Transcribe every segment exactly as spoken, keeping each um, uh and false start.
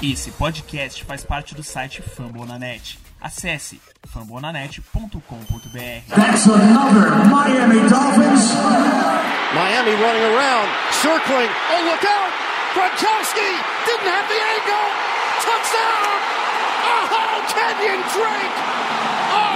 Esse podcast faz parte do site Fambonanet. Acesse fambonanet ponto com ponto b r. That's another Miami Dolphins. Miami running around, circling. Oh, look out! Gronkowski didn't have the angle. Touchdown! Oh, Kenyon Drake! A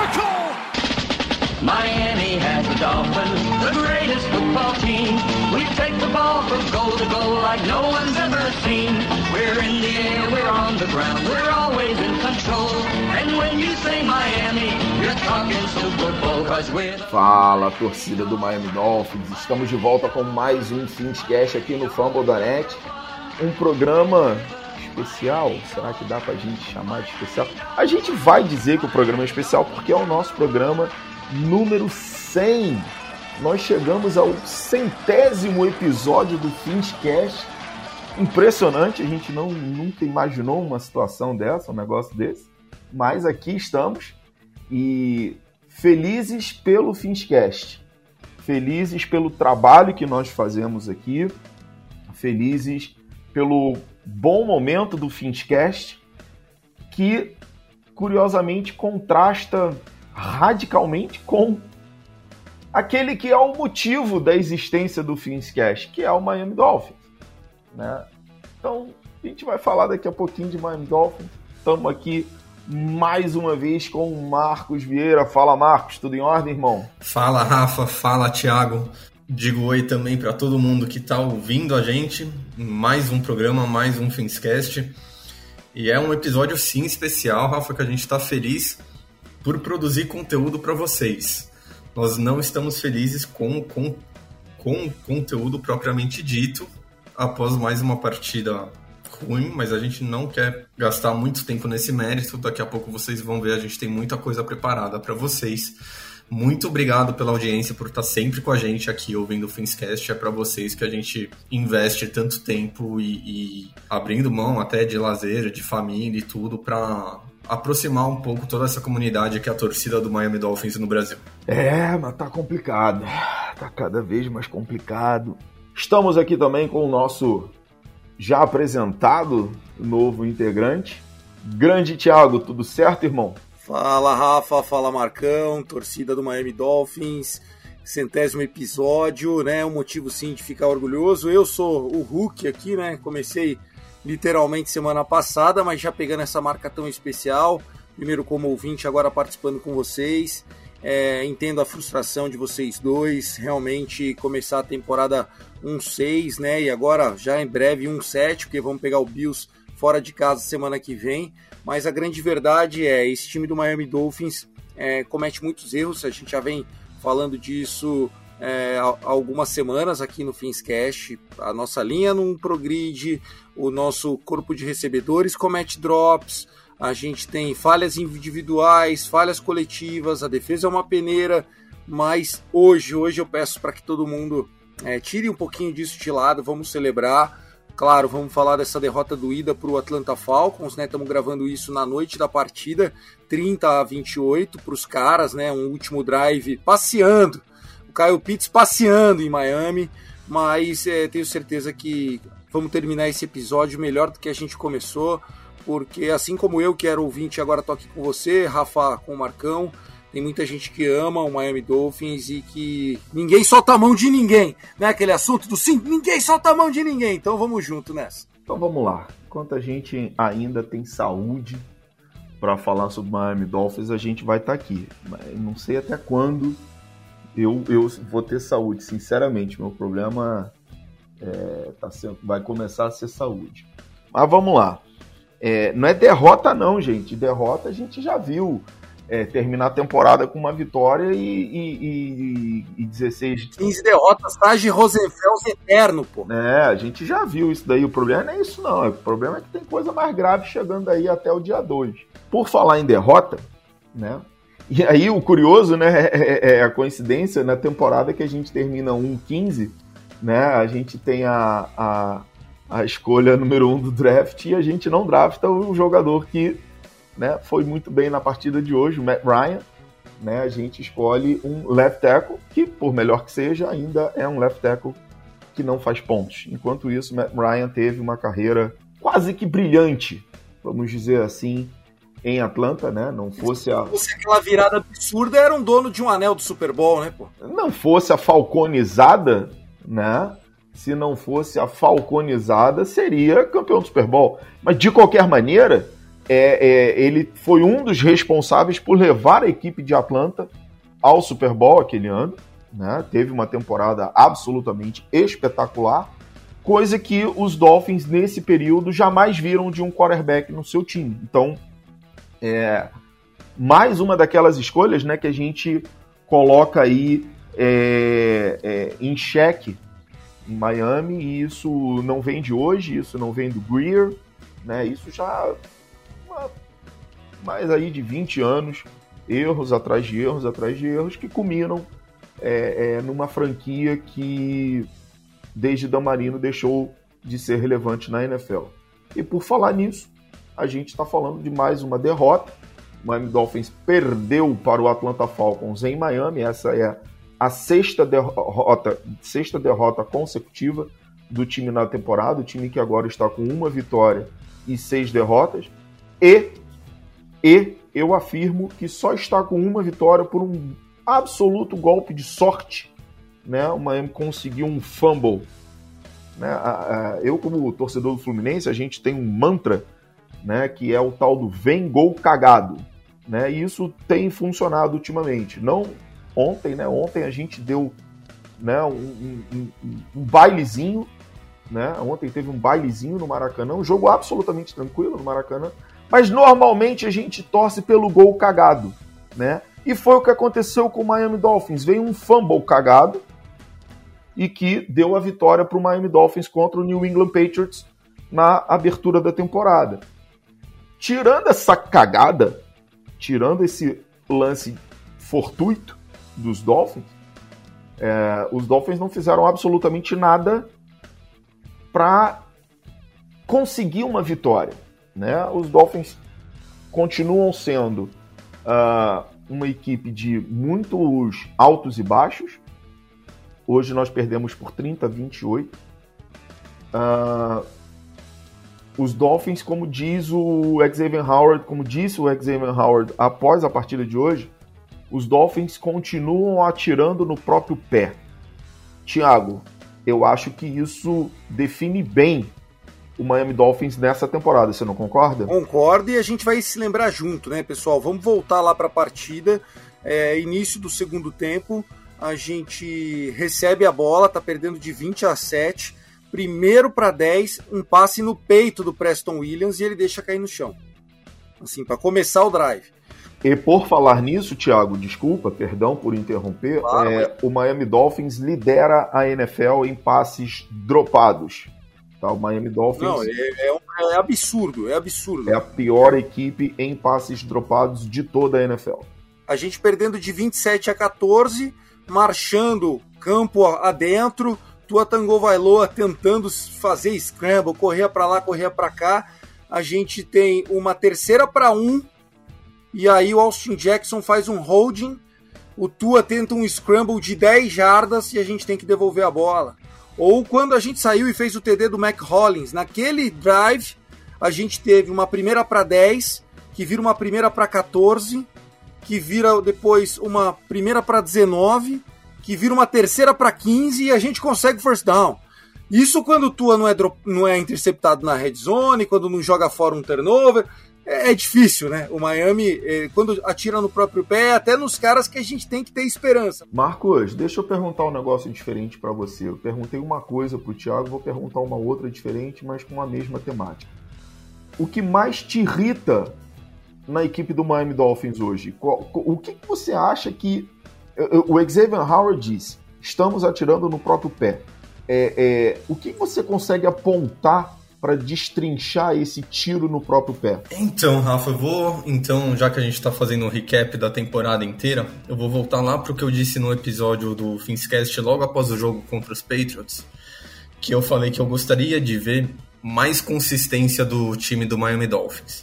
miracle! Miami has the Dolphins, the greatest football team. We take the ball from goal to goal like no one's ever seen. We're in the air, we're on the ground, we're always in control. And when you say Miami, you're talking Super Bowl, 'cause we're... Fala, torcida do Miami Dolphins. Estamos de volta com mais um Finscast aqui no Fambonanet. Um programa especial. Será que dá pra gente chamar de especial? A gente vai dizer que o programa é especial porque é o nosso programa número cem. Nós chegamos ao centésimo episódio do Finscast. Impressionante, a gente não, nunca imaginou uma situação dessa, um negócio desse. Mas aqui estamos e felizes pelo Finscast. Felizes pelo trabalho que nós fazemos aqui. Felizes pelo bom momento do Finscast, que curiosamente contrasta radicalmente com aquele que é o motivo da existência do Finscast, que é o Miami Dolphins, né? Então, a gente vai falar daqui a pouquinho de Miami Dolphins. Estamos aqui mais uma vez com o Marcos Vieira. Fala, Marcos, tudo em ordem, irmão? Fala, Rafa, fala, Thiago. Digo oi também para todo mundo que está ouvindo a gente. Mais um programa, mais um Finscast. E é um episódio, sim, especial, Rafa, que a gente está feliz por produzir conteúdo para vocês. Nós não estamos felizes com, com, com o conteúdo propriamente dito após mais uma partida ruim, mas a gente não quer gastar muito tempo nesse mérito. Daqui a pouco vocês vão ver, a gente tem muita coisa preparada para vocês. Muito obrigado pela audiência, por estar sempre com a gente aqui ouvindo o Finscast. É para vocês que a gente investe tanto tempo e, e abrindo mão até de lazer, de família e tudo, para aproximar um pouco toda essa comunidade que é a torcida do Miami Dolphins no Brasil. É, mas tá complicado. Tá cada vez mais complicado. Estamos aqui também com o nosso já apresentado novo integrante, grande Thiago. Tudo certo, irmão? Fala, Rafa, fala, Marcão, torcida do Miami Dolphins, centésimo episódio, né, um motivo sim de ficar orgulhoso. Eu sou o Hulk aqui, né, comecei literalmente semana passada, mas já pegando essa marca tão especial, primeiro como ouvinte, agora participando com vocês. É, entendo a frustração de vocês dois, realmente começar a temporada um seis, né, e agora já em breve um sete, porque vamos pegar o Bills fora de casa semana que vem. Mas a grande verdade é, esse time do Miami Dolphins é, comete muitos erros, a gente já vem falando disso é, há algumas semanas aqui no Finscast. A nossa linha não progride, o nosso corpo de recebedores comete drops, a gente tem falhas individuais, falhas coletivas, a defesa é uma peneira, mas hoje, hoje eu peço para que todo mundo é, tire um pouquinho disso de lado, vamos celebrar. Claro, vamos falar dessa derrota doída para o Atlanta Falcons, né? Estamos gravando isso na noite da partida, trinta a vinte e oito para os caras, né? Um último drive passeando, o Kyle Pitts passeando em Miami, mas é, tenho certeza que vamos terminar esse episódio melhor do que a gente começou, porque assim como eu, que era ouvinte, agora estou aqui com você, Rafa, com o Marcão. Tem muita gente que ama o Miami Dolphins e que ninguém solta a mão de ninguém, né? Aquele assunto do sim, ninguém solta a mão de ninguém. Então vamos junto nessa. Então vamos lá. Enquanto a gente ainda tem saúde para falar sobre o Miami Dolphins, a gente vai estar aqui. Mas não sei até quando eu, eu vou ter saúde, sinceramente. Meu problema é, tá sendo, vai começar a ser saúde. Mas vamos lá. É, não é derrota não, gente. Derrota a gente já viu. É, terminar a temporada com uma vitória e, e, e, e dezesseis... quinze derrotas, Taj Rosenfels eterno, pô. É, a gente já viu isso daí. O problema não é isso, não. O problema é que tem coisa mais grave chegando aí até o dia dois. Por falar em derrota, né? E aí o curioso, né, é, é a coincidência, na temporada que a gente termina um quinze, né? A gente tem a, a, a escolha número um do draft e a gente não drafta o jogador que... né, foi muito bem na partida de hoje, o Matt Ryan, né, a gente escolhe um left tackle, que por melhor que seja, ainda é um left tackle que não faz pontos. Enquanto isso, Matt Ryan teve uma carreira quase que brilhante, vamos dizer assim, em Atlanta, né? Não fosse a... Se fosse aquela virada absurda, era um dono de um anel do Super Bowl, né, pô? Não fosse a falconizada, né? Se não fosse a falconizada, seria campeão do Super Bowl. Mas, de qualquer maneira, é, é, ele foi um dos responsáveis por levar a equipe de Atlanta ao Super Bowl aquele ano, né? Teve uma temporada absolutamente espetacular, coisa que os Dolphins, nesse período, jamais viram de um quarterback no seu time. Então, é mais uma daquelas escolhas, né, que a gente coloca aí é, é, em xeque em Miami, e isso não vem de hoje, isso não vem do Greer, né? Isso já uma, mais aí de vinte anos, erros atrás de erros atrás de erros, que culminam é, é, numa franquia que desde Dan Marino deixou de ser relevante na N F L. E por falar nisso, a gente está falando de mais uma derrota. O Miami Dolphins perdeu para o Atlanta Falcons em Miami. Essa é a sexta derrota, sexta derrota consecutiva do time na temporada. O time que agora está com uma vitória e seis derrotas. E, e eu afirmo que só está com uma vitória por um absoluto golpe de sorte, né? O Miami conseguiu um fumble, né? Eu, como torcedor do Fluminense, a gente tem um mantra, né, que é o tal do vem gol cagado, né? E isso tem funcionado ultimamente. Não ontem, né? Ontem a gente deu, né, um, um, um, um bailezinho, né? Ontem teve um bailezinho no Maracanã, um jogo absolutamente tranquilo no Maracanã, mas normalmente a gente torce pelo gol cagado, né? E foi o que aconteceu com o Miami Dolphins. Veio um fumble cagado e que deu a vitória para o Miami Dolphins contra o New England Patriots na abertura da temporada. Tirando essa cagada, tirando esse lance fortuito dos Dolphins, é, os Dolphins não fizeram absolutamente nada para conseguir uma vitória, né? Os Dolphins continuam sendo uh, uma equipe de muitos altos e baixos. Hoje nós perdemos por trinta a vinte e oito. Uh, os Dolphins, como diz o Xavier Howard, como disse o Xavier Howard após a partida de hoje, os Dolphins continuam atirando no próprio pé. Thiago, eu acho que isso define bem o Miami Dolphins nessa temporada, você não concorda? Concordo, e a gente vai se lembrar junto, né, pessoal? Vamos voltar lá para a partida, é, início do segundo tempo, a gente recebe a bola, tá perdendo de vinte a sete, primeiro para dez, um passe no peito do Preston Williams e ele deixa cair no chão, assim, para começar o drive. E por falar nisso, Thiago, desculpa, perdão por interromper, claro, é, é. o Miami Dolphins lidera a N F L em passes dropados. Tá, o Miami Dolphins... Não, é, é, é absurdo, é absurdo. É a pior equipe em passes dropados de toda a N F L. A gente perdendo de vinte e sete a quatorze, marchando campo adentro, Tua Tagovailoa tentando fazer scramble, correr para lá, correr para cá. A gente tem uma terceira para um, e aí o Austin Jackson faz um holding, o Tua tenta um scramble de dez jardas e a gente tem que devolver a bola. Ou quando a gente saiu e fez o T D do Mac Hollins, naquele drive a gente teve uma primeira para dez, que vira uma primeira para quatorze, que vira depois uma primeira para dezenove, que vira uma terceira para quinze e a gente consegue first down. Isso quando o Tua não é, drop, não é interceptado na red zone, quando não joga fora um turnover. É difícil, né? O Miami, quando atira no próprio pé, até nos caras que a gente tem que ter esperança. Marcos, deixa eu perguntar um negócio diferente para você. Eu perguntei uma coisa pro Thiago, vou perguntar uma outra diferente, mas com a mesma temática. O que mais te irrita na equipe do Miami Dolphins hoje? O que você acha que... O Xavier Howard disse, estamos atirando no próprio pé. É, é, o que você consegue apontar para destrinchar esse tiro no próprio pé? Então, Rafa, eu vou, então, já que a gente está fazendo um recap da temporada inteira, eu vou voltar lá para o que eu disse no episódio do Finscast logo após o jogo contra os Patriots, que eu falei que eu gostaria de ver mais consistência do time do Miami Dolphins.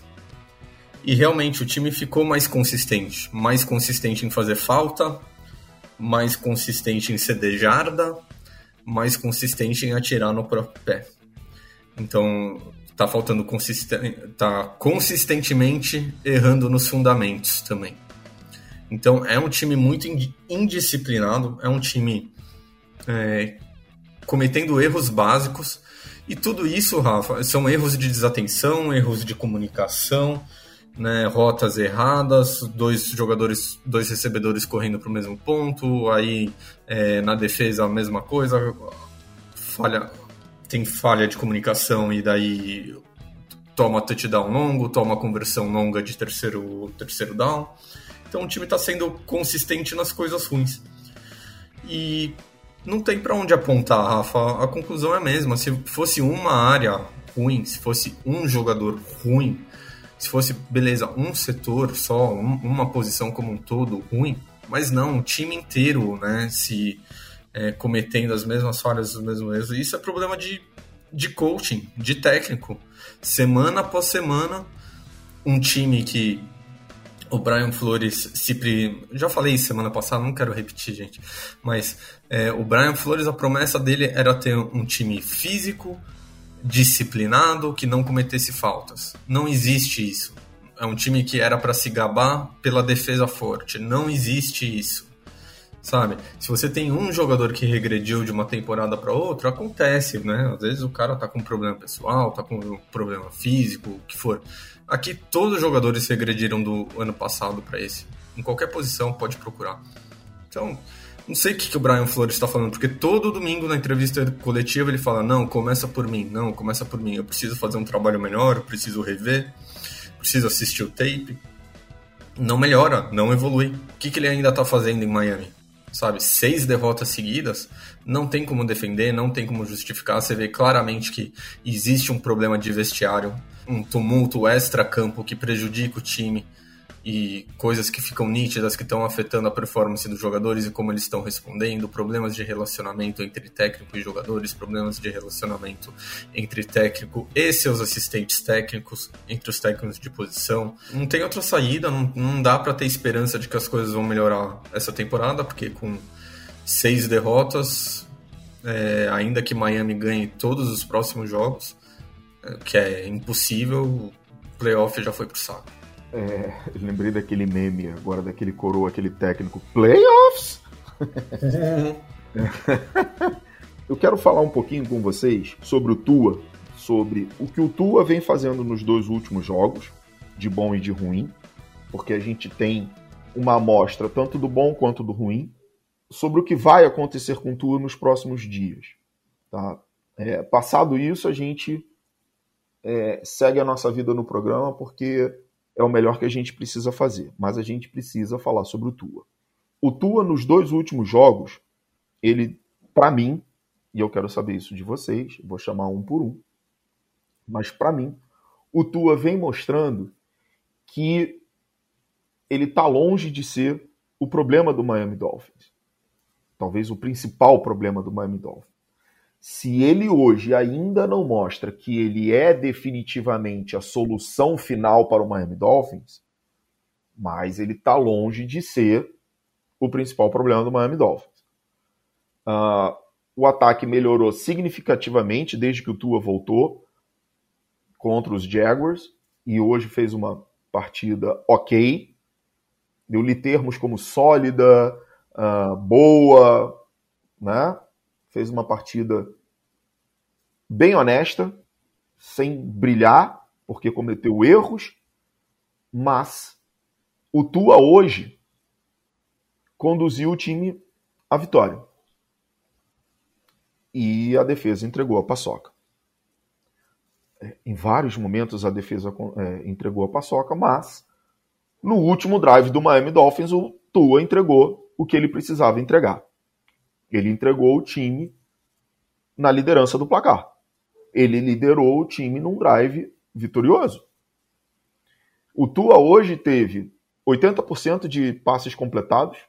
E realmente o time ficou mais consistente, mais consistente em fazer falta, mais consistente em ceder jarda, mais consistente em atirar no próprio pé. Então, tá faltando consisten- tá consistentemente errando nos fundamentos também. Então é um time muito indisciplinado, é um time é, cometendo erros básicos, e tudo isso, Rafa, são erros de desatenção, erros de comunicação, né, rotas erradas, dois jogadores, dois recebedores correndo para o mesmo ponto, aí é, na defesa a mesma coisa, falha, tem falha de comunicação e daí toma touchdown longo, toma conversão longa de terceiro, terceiro down. Então o time está sendo consistente nas coisas ruins. E não tem para onde apontar, Rafa. A conclusão é a mesma. Se fosse uma área ruim, se fosse um jogador ruim, se fosse, beleza, um setor só, um, uma posição como um todo ruim, mas não, o time inteiro, né, se é, cometendo as mesmas falhas, os mesmos erros. Isso é problema de, de coaching, de técnico. Semana após semana, um time que o Brian Flores se... Pre... Já falei isso semana passada, não quero repetir, gente. Mas é, o Brian Flores, a promessa dele era ter um time físico, disciplinado, que não cometesse faltas. Não existe isso. É um time que era para se gabar pela defesa forte. Não existe isso. Sabe? Se você tem um jogador que regrediu de uma temporada para outra, acontece, né? Às vezes o cara tá com um problema pessoal, tá com um problema físico, o que for. Aqui todos os jogadores regrediram do ano passado para esse. Em qualquer posição, pode procurar. Então, não sei o que, que o Brian Flores está falando, porque todo domingo na entrevista coletiva ele fala, não, começa por mim, não, começa por mim. Eu preciso fazer um trabalho melhor, eu preciso rever, preciso assistir o tape. Não melhora, não evolui. O que, que ele ainda está fazendo em Miami? Sabe, seis derrotas seguidas, não tem como defender, não tem como justificar. Você vê claramente que existe um problema de vestiário, um tumulto extra-campo que prejudica o time e coisas que ficam nítidas, que estão afetando a performance dos jogadores e como eles estão respondendo, problemas de relacionamento entre técnico e jogadores, problemas de relacionamento entre técnico e seus assistentes técnicos, entre os técnicos de posição. Não tem outra saída, não, não dá para ter esperança de que as coisas vão melhorar essa temporada, porque com seis derrotas, é, ainda que Miami ganhe todos os próximos jogos, é, que é impossível, o playoff já foi pro saco. É, eu lembrei daquele meme agora, daquele coroa, aquele técnico. Playoffs? Eu quero falar um pouquinho com vocês sobre o Tua, sobre o que o Tua vem fazendo nos dois últimos jogos, de bom e de ruim, porque a gente tem uma amostra tanto do bom quanto do ruim, sobre o que vai acontecer com o Tua nos próximos dias. Tá? É, passado isso, a gente é, segue a nossa vida no programa, porque é o melhor que a gente precisa fazer, mas a gente precisa falar sobre o Tua. O Tua, nos dois últimos jogos, ele, para mim, e eu quero saber isso de vocês, vou chamar um por um, mas para mim, o Tua vem mostrando que ele está longe de ser o problema do Miami Dolphins. Talvez o principal problema do Miami Dolphins. Se ele hoje ainda não mostra que ele é definitivamente a solução final para o Miami Dolphins, mas ele está longe de ser o principal problema do Miami Dolphins. Uh, o ataque melhorou significativamente desde que o Tua voltou contra os Jaguars e hoje fez uma partida ok. Eu li termos como sólida, uh, boa, né? Fez uma partida bem honesta, sem brilhar, porque cometeu erros, mas o Tua hoje conduziu o time à vitória. E a defesa entregou a paçoca. Em vários momentos a defesa é, entregou a paçoca, mas no último drive do Miami Dolphins o Tua entregou o que ele precisava entregar. Ele entregou o time na liderança do placar. Ele liderou o time num drive vitorioso. O Tua hoje teve oitenta por cento de passes completados,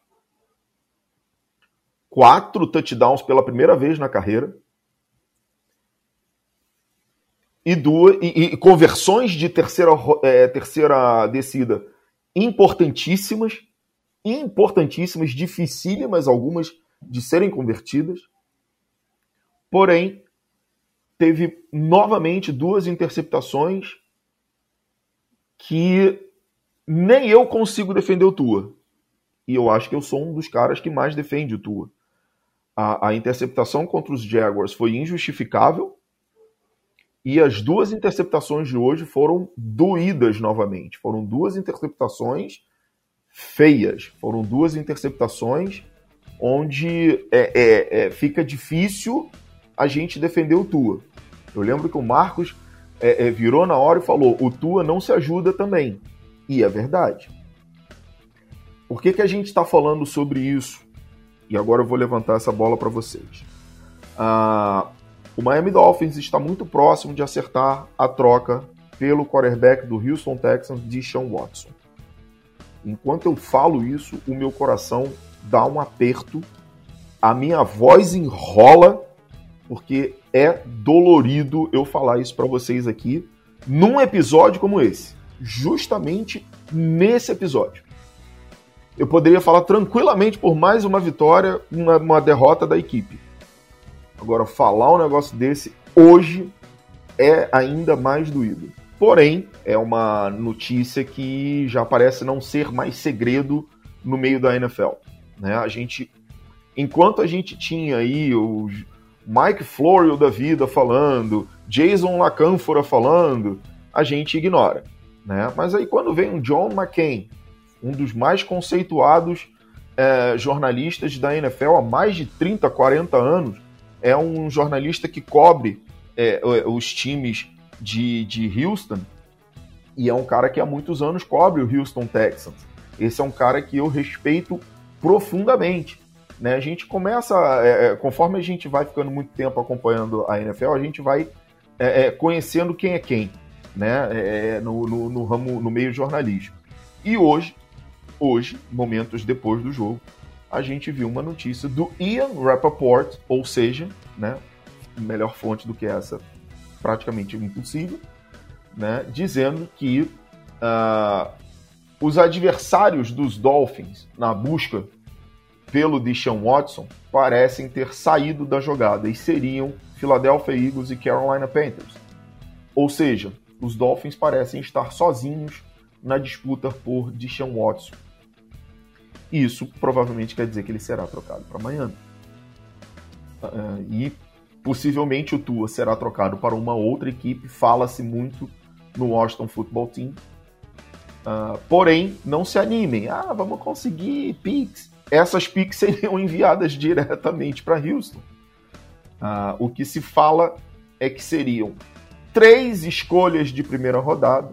quatro touchdowns pela primeira vez na carreira, e, duas, e, e conversões de terceira, é, terceira descida importantíssimas, importantíssimas, dificílimas algumas de serem convertidas. Porém, teve novamente duas interceptações que nem eu consigo defender o Tua. E eu acho que eu sou um dos caras que mais defende o Tua. A, a interceptação contra os Jaguars foi injustificável e as duas interceptações de hoje foram doídas novamente. Foram duas interceptações feias. Foram duas interceptações onde é, é, é, fica difícil a gente defender o Tua. Eu lembro que o Marcos é, é, virou na hora e falou: o Tua não se ajuda também. E é verdade. Por que, que a gente está falando sobre isso? E agora eu vou levantar essa bola para vocês. Ah, o Miami Dolphins está muito próximo de acertar a troca pelo quarterback do Houston Texans, Deshaun Watson. Enquanto eu falo isso, o meu coração dá um aperto, a minha voz enrola, porque é dolorido eu falar isso para vocês aqui, num episódio como esse. Justamente nesse episódio. Eu poderia falar tranquilamente por mais uma vitória, uma, uma derrota da equipe. Agora, falar um negócio desse hoje é ainda mais doído. Porém, é uma notícia que já parece não ser mais segredo no meio da N F L. Né? A gente, enquanto a gente tinha aí o Mike Florio da vida falando, Jason LaCanfora falando, a gente ignora. Né? Mas aí quando vem um John McCain, um dos mais conceituados é, jornalistas da N F L há mais de trinta, quarenta anos, é um jornalista que cobre é, os times de, de Houston, e é um cara que há muitos anos cobre o Houston Texans. Esse é um cara que eu respeito profundamente. Né? A gente começa, é, conforme a gente vai ficando muito tempo acompanhando a N F L, a gente vai é, é, conhecendo quem é quem, né? é, no, no, no ramo, no meio jornalístico. E hoje, hoje, momentos depois do jogo, a gente viu uma notícia do Ian Rapoport, ou seja, né, melhor fonte do que essa, praticamente impossível, né, dizendo que uh, os adversários dos Dolphins na busca pelo Deshaun Watson parecem ter saído da jogada e seriam Philadelphia Eagles e Carolina Panthers. Ou seja, os Dolphins parecem estar sozinhos na disputa por Deshaun Watson. Isso provavelmente quer dizer que ele será trocado para Miami. Uh, e possivelmente o Tua será trocado para uma outra equipe. Fala-se muito no Washington Football Team. Uh, porém, não se animem. Ah, vamos conseguir picks. Essas picks seriam enviadas diretamente para Houston. Uh, o que se fala é que seriam três escolhas de primeira rodada,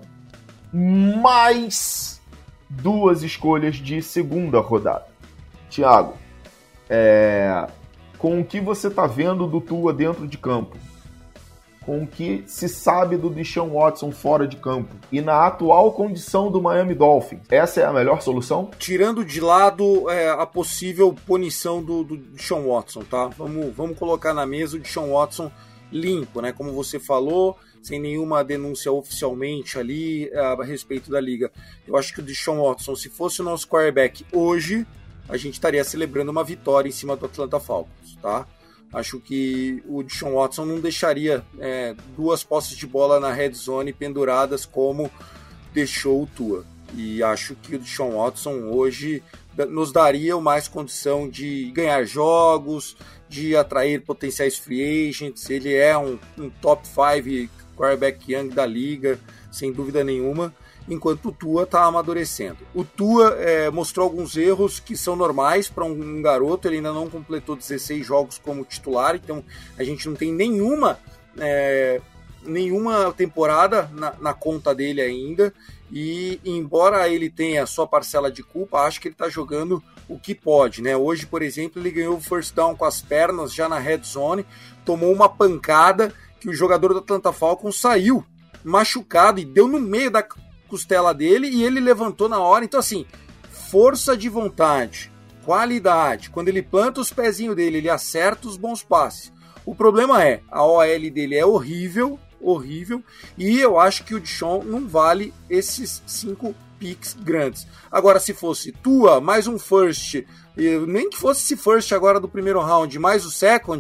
mais duas escolhas de segunda rodada. Thiago, é, com o que você está vendo do Tua dentro de campo, com o que se sabe do Deshaun Watson fora de campo e na atual condição do Miami Dolphins, essa é a melhor solução? Tirando de lado é, a possível punição do, do Deshaun Watson, tá? Vamos, vamos colocar na mesa o Deshaun Watson limpo, né? Como você falou, sem nenhuma denúncia oficialmente ali a respeito da liga. Eu acho que o Deshaun Watson, se fosse o nosso quarterback hoje, a gente estaria celebrando uma vitória em cima do Atlanta Falcons, tá? Acho que o Deshaun Watson não deixaria é, duas posses de bola na red zone penduradas como deixou o Tua. E acho que o Deshaun Watson hoje nos daria mais condição de ganhar jogos, de atrair potenciais free agents. Ele é um, um top cinco quarterback young da liga, sem dúvida nenhuma, enquanto o Tua está amadurecendo. O Tua é, mostrou alguns erros que são normais para um, um garoto. Ele ainda não completou dezesseis jogos como titular, então a gente não tem nenhuma, é, nenhuma temporada na, na conta dele ainda, e embora ele tenha a sua parcela de culpa, acho que ele está jogando o que pode, né? Hoje, por exemplo, ele ganhou o first down com as pernas já na red zone, tomou uma pancada que o jogador do Atlanta Falcons saiu machucado e deu no meio da costela dele e ele levantou na hora. Então, assim, força de vontade, qualidade. Quando ele planta os pezinhos dele, ele acerta os bons passes. O problema é, a O L dele é horrível, horrível, e eu acho que o Deshaun não vale esses cinco picks grandes. Agora, se fosse Tua, mais um first, nem que fosse esse first agora do primeiro round, mais o second,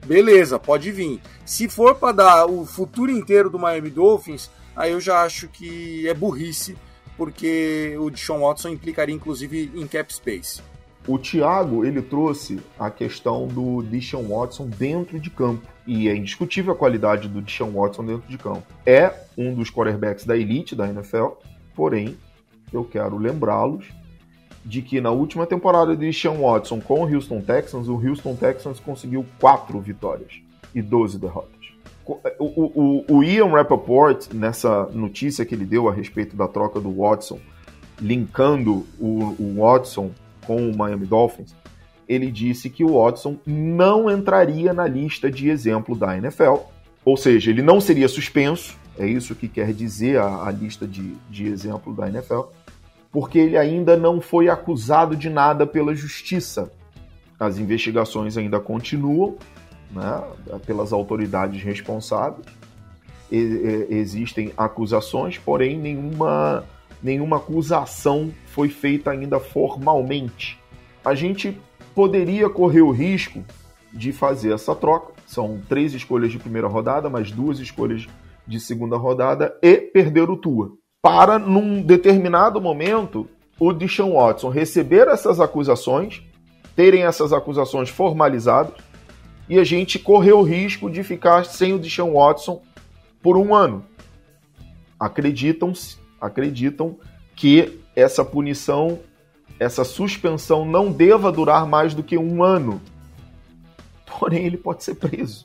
beleza, pode vir. Se for para dar o futuro inteiro do Miami Dolphins, aí eu já acho que é burrice, porque o Deshaun Watson implicaria inclusive em cap space. O Thiago, ele trouxe a questão do Deshaun Watson dentro de campo. E é indiscutível a qualidade do Deshaun Watson dentro de campo. É um dos quarterbacks da elite da N F L, porém, eu quero lembrá-los de que na última temporada de Deshaun Watson com o Houston Texans, o Houston Texans conseguiu quatro vitórias e doze derrotas. O, o, o Ian Rappaport, nessa notícia que ele deu a respeito da troca do Watson, linkando o, o Watson com o Miami Dolphins, ele disse que o Watson não entraria na lista de exemplo da N F L, ou seja, ele não seria suspenso, é isso que quer dizer a, a lista de, de exemplo da N F L, porque ele ainda não foi acusado de nada pela justiça. As investigações ainda continuam, né, pelas autoridades responsáveis. E, e, existem acusações, porém nenhuma, nenhuma acusação foi feita ainda formalmente. A gente poderia correr o risco de fazer essa troca. São três escolhas de primeira rodada, mais duas escolhas de segunda rodada e perder o Tua. Para, num determinado momento, o Deshaun Watson receber essas acusações, terem essas acusações formalizadas, e a gente correr o risco de ficar sem o Deshaun Watson por um ano. Acreditam, acreditam que essa punição, essa suspensão não deva durar mais do que um ano. Porém, ele pode ser preso.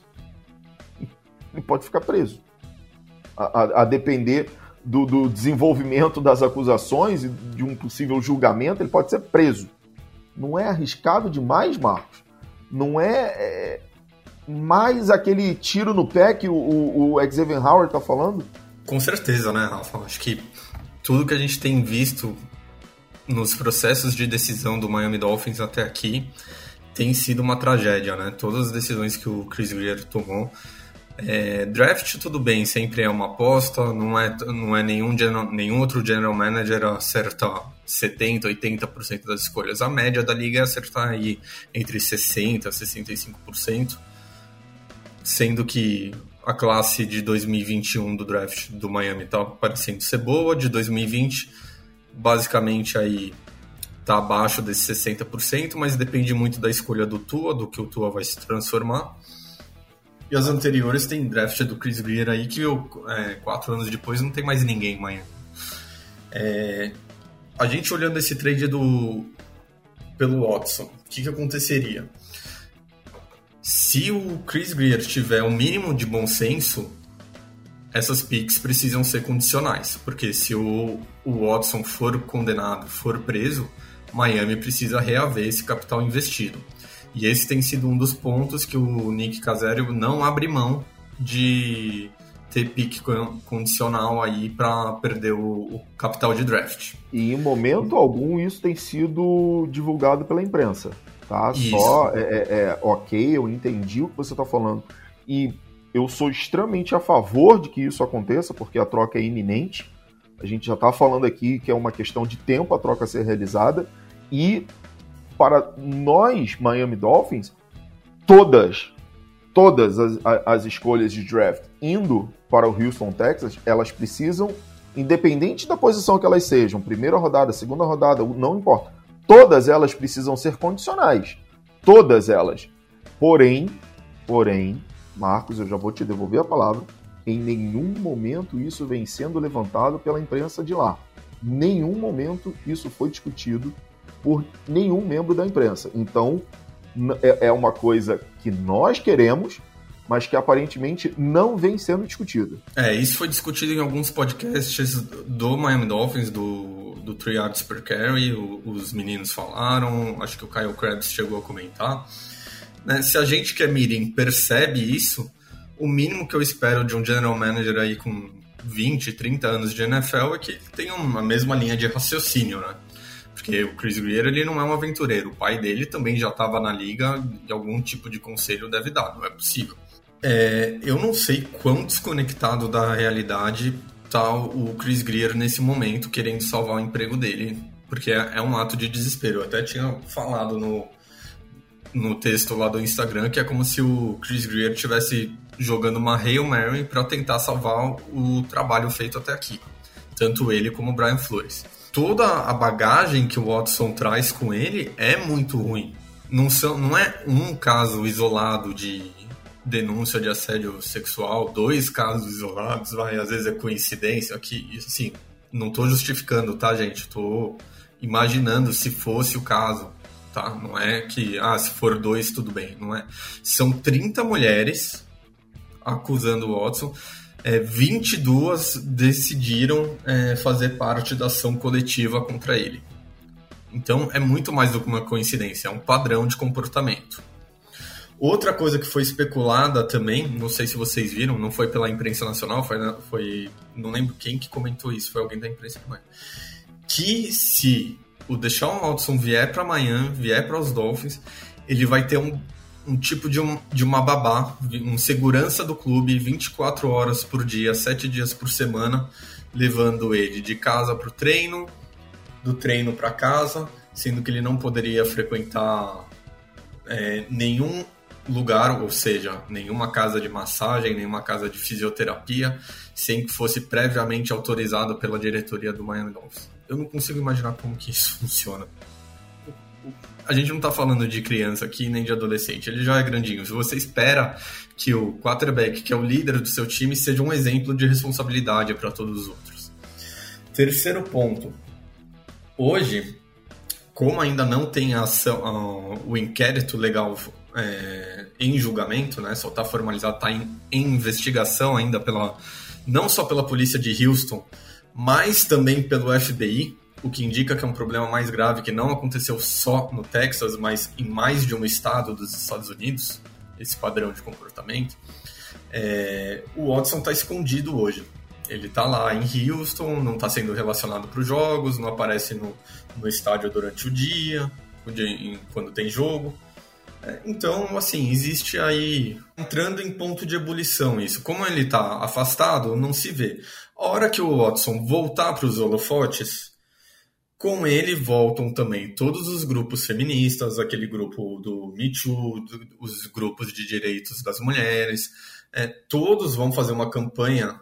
Ele pode ficar preso. A, a, a depender do, do desenvolvimento das acusações e de um possível julgamento, ele pode ser preso. Não é arriscado demais, Marcos? Não é, é mais aquele tiro no pé que o, o, o Xavier Howard está falando? Com certeza, né, Rafa? Acho que tudo que a gente tem visto nos processos de decisão do Miami Dolphins até aqui tem sido uma tragédia, né? Todas as decisões que o Chris Grier tomou. É, draft, tudo bem, sempre é uma aposta, não é, não é nenhum, general, nenhum outro general manager acerta setenta, oitenta por cento das escolhas. A média da liga é acertar aí entre sessenta por cento e sessenta e cinco por cento, sendo que a classe de dois mil e vinte e um do draft do Miami está parecendo ser boa, de dois mil e vinte basicamente aí está abaixo desses sessenta por cento, mas depende muito da escolha do Tua, do que o Tua vai se transformar. E as anteriores tem draft do Chris Grier aí que eu, é, quatro anos depois não tem mais ninguém em Miami. É, a gente olhando esse trade do, pelo Watson, o que, que aconteceria? Se o Chris Grier tiver um mínimo de bom senso, essas picks precisam ser condicionais, porque se o, o Watson for condenado, for preso, Miami precisa reaver esse capital investido. E esse tem sido um dos pontos que o Nick Caserio não abre mão de ter pick condicional aí para perder o, o capital de draft. E em momento algum isso tem sido divulgado pela imprensa, tá? Isso. Só é, é, é ok, eu entendi o que você está falando e eu sou extremamente a favor de que isso aconteça, porque a troca é iminente. A gente já está falando aqui que é uma questão de tempo a troca ser realizada e para nós, Miami Dolphins, todas, todas as, as escolhas de draft indo para o Houston Texans, elas precisam, independente da posição que elas sejam, primeira rodada, segunda rodada, não importa, todas elas precisam ser condicionais. Todas elas. Porém, porém, Marcos, eu já vou te devolver a palavra, em nenhum momento isso vem sendo levantado pela imprensa de lá. Nenhum momento isso foi discutido por nenhum membro da imprensa. Então, é uma coisa que nós queremos, mas que aparentemente não vem sendo discutida. É, isso foi discutido em alguns podcasts do Miami Dolphins, do, do three yards per carry, o, os meninos falaram, acho que o Kyle Krabs chegou a comentar. Né, se a gente que é mirim percebe isso, o mínimo que eu espero de um general manager aí com vinte, trinta anos de N F L é que ele tenha uma mesma linha de raciocínio, né? Porque o Chris Grier, ele não é um aventureiro. O pai dele também já estava na liga e algum tipo de conselho deve dar, não é possível. É, eu não sei quão desconectado da realidade está o Chris Grier nesse momento, querendo salvar o emprego dele, porque é, é um ato de desespero. Eu até tinha falado no, no texto lá do Instagram, que é como se o Chris Greer estivesse jogando uma Hail Mary para tentar salvar o trabalho feito até aqui. Tanto ele como o Brian Flores. Toda a bagagem que o Watson traz com ele é muito ruim. Não, são, não é um caso isolado de denúncia de assédio sexual, dois casos isolados, vai, às vezes é coincidência, aqui, assim, não estou justificando, tá, gente? Estou imaginando se fosse o caso, tá? Não é que, ah, se for dois, tudo bem, não é. São trinta mulheres acusando o Watson, é, vinte e duas decidiram é, fazer parte da ação coletiva contra ele. Então, é muito mais do que uma coincidência, é um padrão de comportamento. Outra coisa que foi especulada também, não sei se vocês viram, não foi pela imprensa nacional, foi, foi não lembro quem que comentou isso, foi alguém da imprensa também, que se o Deshaun Watson vier para Miami, vier para os Dolphins, ele vai ter um, um tipo de, um, de uma babá, um segurança do clube, vinte e quatro horas por dia, sete dias por semana, levando ele de casa para o treino, do treino para casa, sendo que ele não poderia frequentar é, nenhum lugar, ou seja, nenhuma casa de massagem, nenhuma casa de fisioterapia, sem que fosse previamente autorizado pela diretoria do Miami Dolphins. Eu não consigo imaginar como que isso funciona. A gente não está falando de criança aqui, nem de adolescente, ele já é grandinho. Se você espera que o quarterback, que é o líder do seu time, seja um exemplo de responsabilidade para todos os outros. Terceiro ponto. Hoje, como ainda não tem a ação, a, o inquérito legal é, em julgamento, né, só está formalizado, está em, em investigação ainda, pela, não só pela polícia de Houston, mas também pelo F B I, o que indica que é um problema mais grave, que não aconteceu só no Texas, mas em mais de um estado dos Estados Unidos, esse padrão de comportamento. É, o Watson está escondido hoje. Ele está lá em Houston, não está sendo relacionado para os jogos, não aparece no, no estádio durante o dia, quando tem jogo. É, então, assim, existe aí, entrando em ponto de ebulição isso. Como ele está afastado, não se vê. A hora que o Watson voltar para os holofotes, com ele voltam também todos os grupos feministas, aquele grupo do Me Too, do, os grupos de direitos das mulheres, é, todos vão fazer uma campanha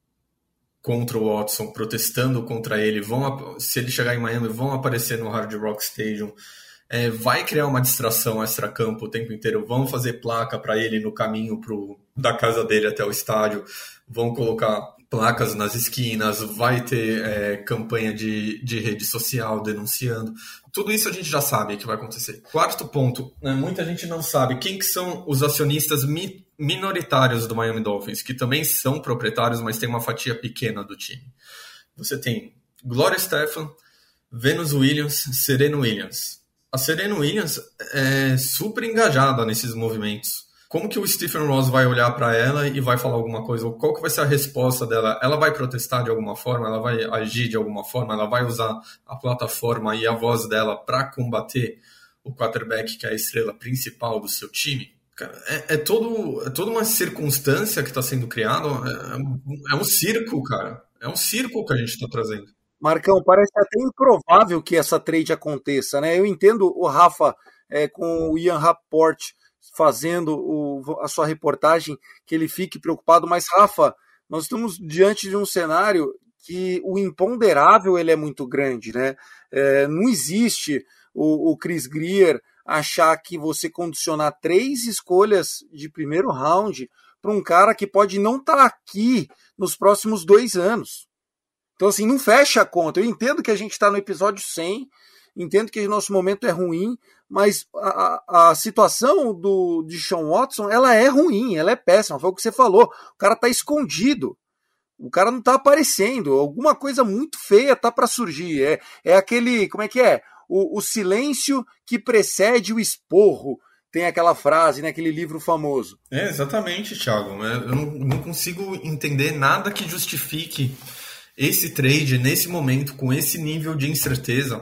contra o Watson, protestando contra ele, vão, se ele chegar em Miami, vão aparecer no Hard Rock Stadium, é, vai criar uma distração extra-campo o tempo inteiro, vão fazer placa para ele no caminho pro, da casa dele até o estádio, vão colocar placas nas esquinas, vai ter é, campanha de, de rede social denunciando. Tudo isso a gente já sabe que vai acontecer. Quarto ponto, né, muita gente não sabe quem que são os acionistas mi, minoritários do Miami Dolphins, que também são proprietários, mas tem uma fatia pequena do time. Você tem Gloria Stefan, Venus Williams, Serena Williams. A Serena Williams é super engajada nesses movimentos. Como que o Stephen Ross vai olhar para ela e vai falar alguma coisa? Ou qual que vai ser a resposta dela? Ela vai protestar de alguma forma? Ela vai agir de alguma forma? Ela vai usar a plataforma e a voz dela para combater o quarterback, que é a estrela principal do seu time? Cara, é, é, todo, é toda uma circunstância que está sendo criada. É, é um circo, cara. É um circo que a gente está trazendo. Marcão, parece até improvável que essa trade aconteça, né? Eu entendo o Rafa é, com o Ian Rappaport fazendo o, a sua reportagem, que ele fique preocupado, mas Rafa, nós estamos diante de um cenário que o imponderável ele é muito grande, né? É, não existe o, o Chris Greer achar que você condicionar três escolhas de primeiro round para um cara que pode não estar aqui nos próximos dois anos. Então, assim, não fecha a conta. Eu entendo que a gente está no episódio cem, entendo que o nosso momento é ruim, mas a, a situação do, de Sean Watson, ela é ruim, ela é péssima. Foi o que você falou. O cara tá escondido. O cara não tá aparecendo. Alguma coisa muito feia tá para surgir. É, é aquele, como é que é? O, o silêncio que precede o esporro. Tem aquela frase, né? Aquele livro famoso. É, exatamente, Thiago. Eu não, não consigo entender nada que justifique esse trade nesse momento, com esse nível de incerteza,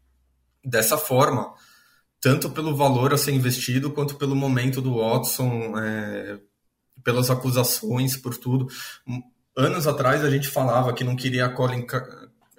dessa forma, tanto pelo valor a ser investido, quanto pelo momento do Watson, é, pelas acusações, por tudo. Anos atrás a gente falava que não queria a Colin,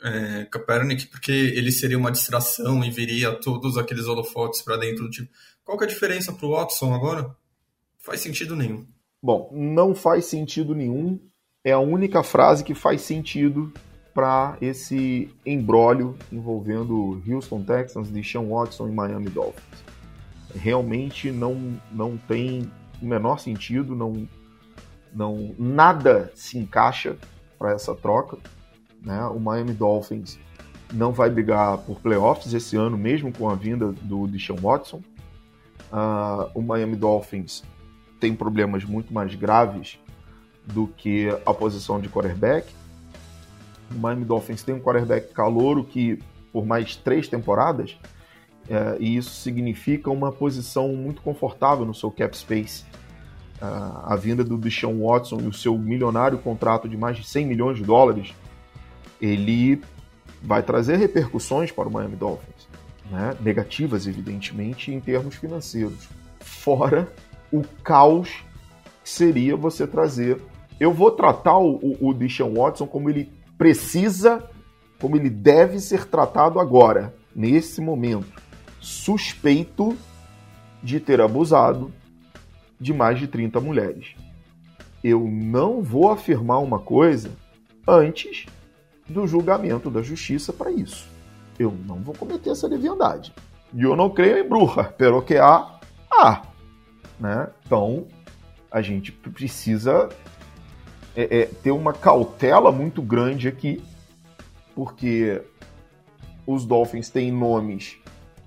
é, Kaepernick porque ele seria uma distração e viria todos aqueles holofotes para dentro do time. Qual que é a diferença pro Watson agora? Não faz sentido nenhum. Bom, não faz sentido nenhum. É a única frase que faz sentido para esse embrólio envolvendo Houston Texans, Deshaun Watson e Miami Dolphins. Realmente não, não tem o menor sentido, não, não, nada se encaixa para essa troca, né? O Miami Dolphins não vai brigar por playoffs esse ano, mesmo com a vinda do Deshaun Watson. Uh, o Miami Dolphins tem problemas muito mais graves do que a posição de quarterback. O Miami Dolphins tem um quarterback calouro que, por mais três temporadas, é, e isso significa uma posição muito confortável no seu cap space. Uh, a vinda do Deshaun Watson e o seu milionário contrato de mais de cem milhões de dólares, ele vai trazer repercussões para o Miami Dolphins, né? Negativas, evidentemente, em termos financeiros. Fora o caos que seria você trazer... Eu vou tratar o, o Deshaun Watson como ele precisa, como ele deve ser tratado agora, nesse momento. Suspeito de ter abusado de mais de trinta mulheres. Eu não vou afirmar uma coisa antes do julgamento da justiça para isso. Eu não vou cometer essa leviandade. E eu não creio em bruxa, pero que há, há. Né? Então, a gente precisa... É, é, ter uma cautela muito grande aqui, porque os Dolphins têm nomes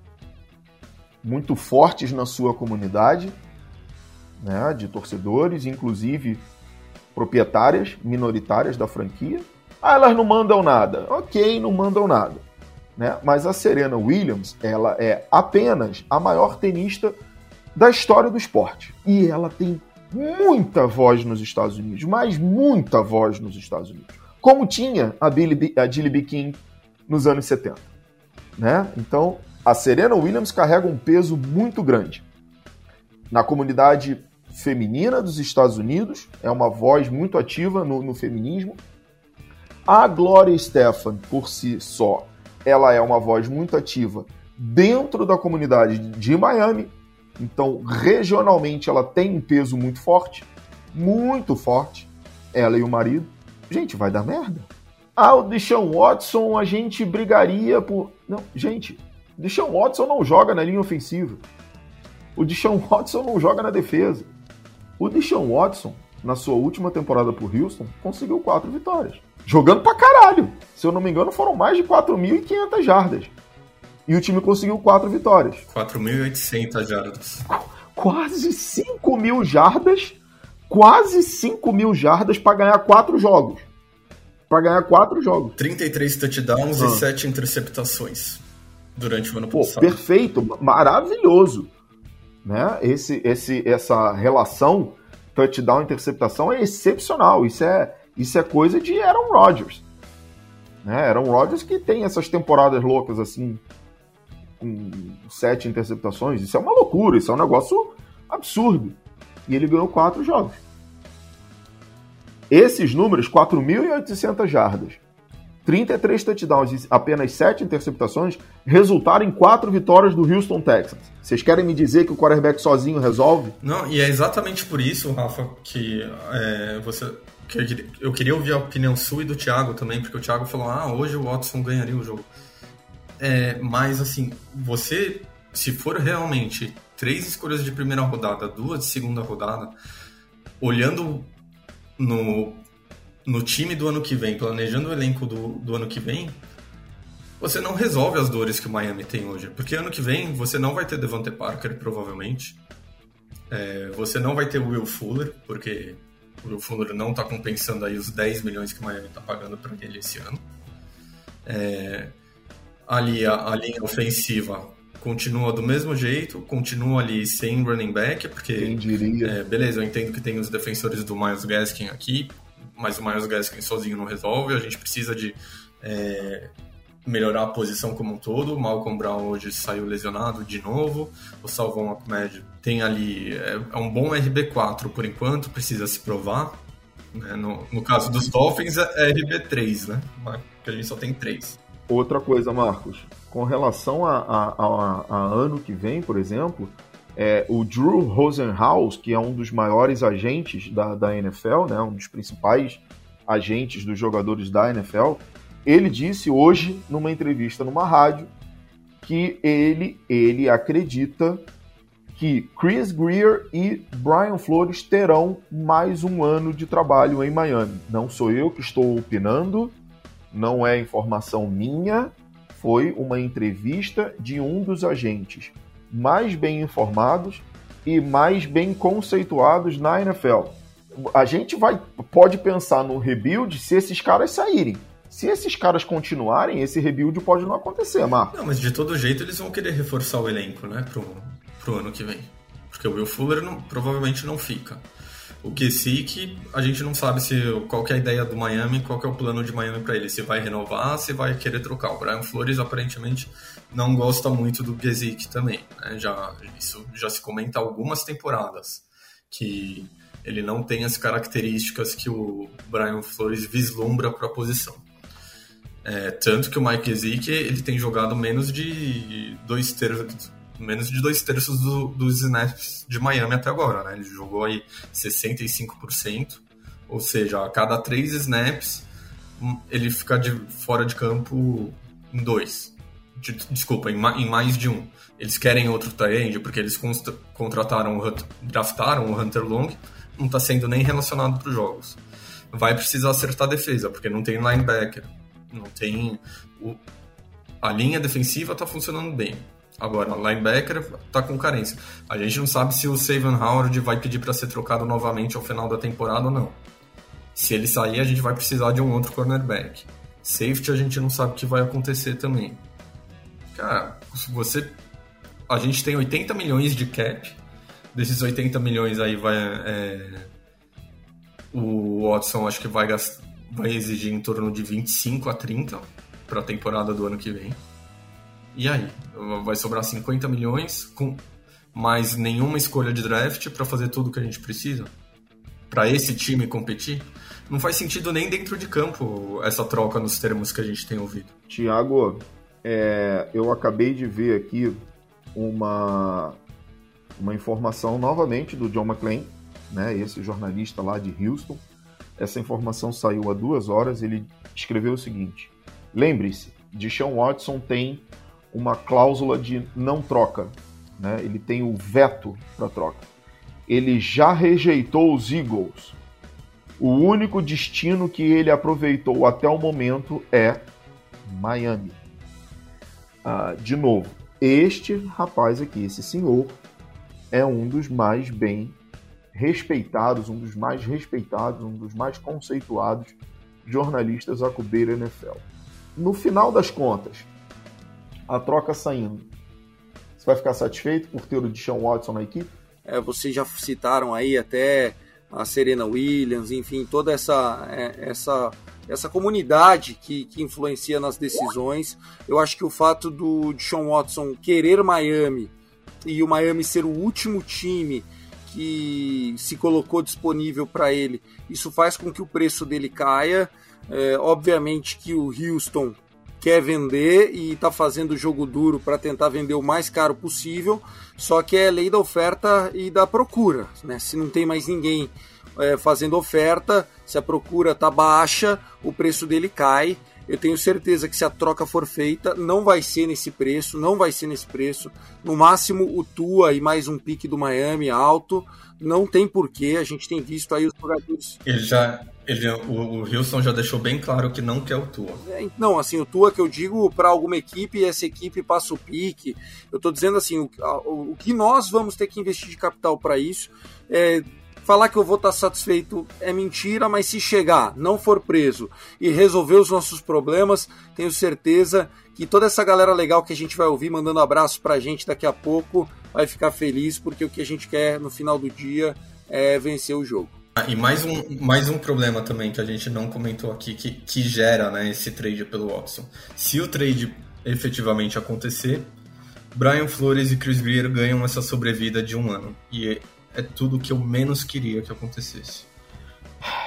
muito fortes na sua comunidade, né, de torcedores, inclusive proprietárias, minoritárias da franquia. Ah, elas não mandam nada. Ok, não mandam nada. Né? Mas a Serena Williams, ela é apenas a maior tenista da história do esporte. E ela tem muita voz nos Estados Unidos, mas muita voz nos Estados Unidos, como tinha a Billie, a Billie Jean King nos anos setenta, né? Então, a Serena Williams carrega um peso muito grande na comunidade feminina dos Estados Unidos, é uma voz muito ativa no, no feminismo. A Gloria Estefan, por si só, ela é uma voz muito ativa dentro da comunidade de Miami. Então, regionalmente, ela tem um peso muito forte, muito forte, ela e o marido. Gente, vai dar merda. Ah, o Deshaun Watson, a gente brigaria por... Não, gente, o Deshaun Watson não joga na linha ofensiva. O Deshaun Watson não joga na defesa. O Deshaun Watson, na sua última temporada por Houston, conseguiu quatro vitórias. Jogando pra caralho. Se eu não me engano, foram mais de quatro mil e quinhentas jardas. E o time conseguiu quatro vitórias. quatro mil e oitocentas jardas. Quase cinco mil jardas. Quase cinco mil jardas para ganhar quatro jogos. Para ganhar quatro jogos. trinta e três touchdowns ah. e sete interceptações durante o ano Pô, passado. Perfeito, maravilhoso. Né? Esse, esse, essa relação touchdown-interceptação é excepcional. Isso é, isso é coisa de Aaron Rodgers. Né? Aaron Rodgers que tem essas temporadas loucas assim, com sete interceptações, isso é uma loucura, isso é um negócio absurdo. E ele ganhou quatro jogos. Esses números, quatro mil e oitocentas jardas, trinta e três touchdowns e apenas sete interceptações, resultaram em quatro vitórias do Houston Texans. Vocês querem me dizer que o quarterback sozinho resolve? Não, e é exatamente por isso, Rafa, que é, você... que eu, eu queria ouvir a opinião sua e do Thiago também, porque o Thiago falou, ah, hoje o Watson ganharia o jogo. É, mas, assim, você, se for realmente três escolhas de primeira rodada, duas de segunda rodada, olhando no, no time do ano que vem, planejando o elenco do, do ano que vem, você não resolve as dores que o Miami tem hoje. Porque ano que vem você não vai ter Devontae Parker, provavelmente. É, você não vai ter o Will Fuller, porque o Will Fuller não está compensando aí os dez milhões que o Miami está pagando para ele esse ano. É... Ali a, a linha ofensiva continua do mesmo jeito, continua ali sem running back, porque... Quem diria? É, beleza, eu entendo que tem os defensores do Myles Gaskin aqui, mas o Myles Gaskin sozinho não resolve, a gente precisa de é, melhorar a posição como um todo. O Malcolm Brown hoje saiu lesionado de novo, o Salvon Ahmed tem ali... É, é um bom R B quatro por enquanto, precisa se provar. Né? No, no caso dos Dolphins é R B três, né? Porque a gente só tem três. Outra coisa, Marcos, com relação a, a, a, a ano que vem, por exemplo, é, o Drew Rosenhaus, que é um dos maiores agentes da, da N F L, né, um dos principais agentes dos jogadores da N F L, ele disse hoje, numa entrevista numa rádio, que ele, ele acredita que Chris Grier e Brian Flores terão mais um ano de trabalho em Miami. Não sou eu que estou opinando, não é informação minha, foi uma entrevista de um dos agentes mais bem informados e mais bem conceituados na N F L. A gente vai, pode pensar no rebuild se esses caras saírem. Se esses caras continuarem, esse rebuild pode não acontecer, Marcos. Não, mas de todo jeito eles vão querer reforçar o elenco, né, pro, pro ano que vem. Porque o Will Fuller não, provavelmente não fica. O Gesicki, a gente não sabe se, qual que é a ideia do Miami, qual que é o plano de Miami para ele. Se vai renovar, se vai querer trocar. O Brian Flores aparentemente não gosta muito do Gesicki também. Né? Já, isso já se comenta há algumas temporadas, que ele não tem as características que o Brian Flores vislumbra para a posição. É, tanto que o Mike Gesicki ele tem jogado menos de dois terços, menos de dois terços do, dos snaps de Miami até agora, né? Ele jogou aí sessenta e cinco por cento, ou seja, a cada três snaps ele fica de, fora de campo em dois. De, desculpa, em, em mais de um. Eles querem outro tight end porque eles const, contrataram, draftaram o Hunter Long, não está sendo nem relacionado para os jogos. Vai precisar acertar a defesa, porque não tem linebacker. Não tem... O, a linha defensiva está funcionando bem. Agora, o linebacker está com carência. A gente não sabe se o Savion Howard vai pedir para ser trocado novamente ao final da temporada ou não. Se ele sair, a gente vai precisar de um outro cornerback. Safety, a gente não sabe o que vai acontecer também. Cara, se você... A gente tem oitenta milhões de cap. Desses oitenta milhões aí vai... É... O Watson acho que vai gastar... vai exigir em torno de vinte e cinco a trinta para a temporada do ano que vem. E aí? Vai sobrar cinquenta milhões com mais nenhuma escolha de draft para fazer tudo o que a gente precisa? Para esse time competir? Não faz sentido nem dentro de campo essa troca nos termos que a gente tem ouvido. Tiago, é, eu acabei de ver aqui uma, uma informação novamente do John McClain, né, esse jornalista lá de Houston. Essa informação saiu há duas horas. Ele escreveu o seguinte: lembre-se, Deshaun Watson tem uma cláusula de não troca, né? Ele tem o veto para troca. Ele já rejeitou os Eagles. O único destino que ele aproveitou até o momento é Miami. Ah, de novo, este rapaz aqui, esse senhor, é um dos mais bem respeitados, um dos mais respeitados, um dos mais conceituados jornalistas a cobrir a N F L. No final das contas, a troca saindo, você vai ficar satisfeito por ter o Deshaun Watson na equipe? É, vocês já citaram aí até a Serena Williams, enfim, toda essa, é, essa, essa comunidade que, que influencia nas decisões. Eu acho que o fato do Deshaun Watson querer Miami e o Miami ser o último time que se colocou disponível para ele, isso faz com que o preço dele caia. É, obviamente que o Houston quer vender e está fazendo jogo duro para tentar vender o mais caro possível, só que é lei da oferta e da procura, né? Se não tem mais ninguém é, fazendo oferta, se a procura está baixa, o preço dele cai. Eu tenho certeza que se a troca for feita, não vai ser nesse preço, não vai ser nesse preço. No máximo o Tua e mais um pique do Miami alto. Não tem porquê, a gente tem visto aí os jogadores... Ele já, ele, o, o Houston já deixou bem claro que não quer o Tua. É, não, assim, o Tua que eu digo para alguma equipe, essa equipe passa o pique. Eu tô dizendo assim, o, o, o que nós vamos ter que investir de capital para isso é... Falar que eu vou estar satisfeito é mentira, mas se chegar, não for preso e resolver os nossos problemas, tenho certeza que toda essa galera legal que a gente vai ouvir mandando abraços pra gente daqui a pouco vai ficar feliz, porque o que a gente quer no final do dia é vencer o jogo. Ah, e mais um, mais um problema também que a gente não comentou aqui, que, que gera, né, esse trade pelo Watson. Se o trade efetivamente acontecer, Brian Flores e Chris Grier ganham essa sobrevida de um ano. E é tudo que eu menos queria que acontecesse.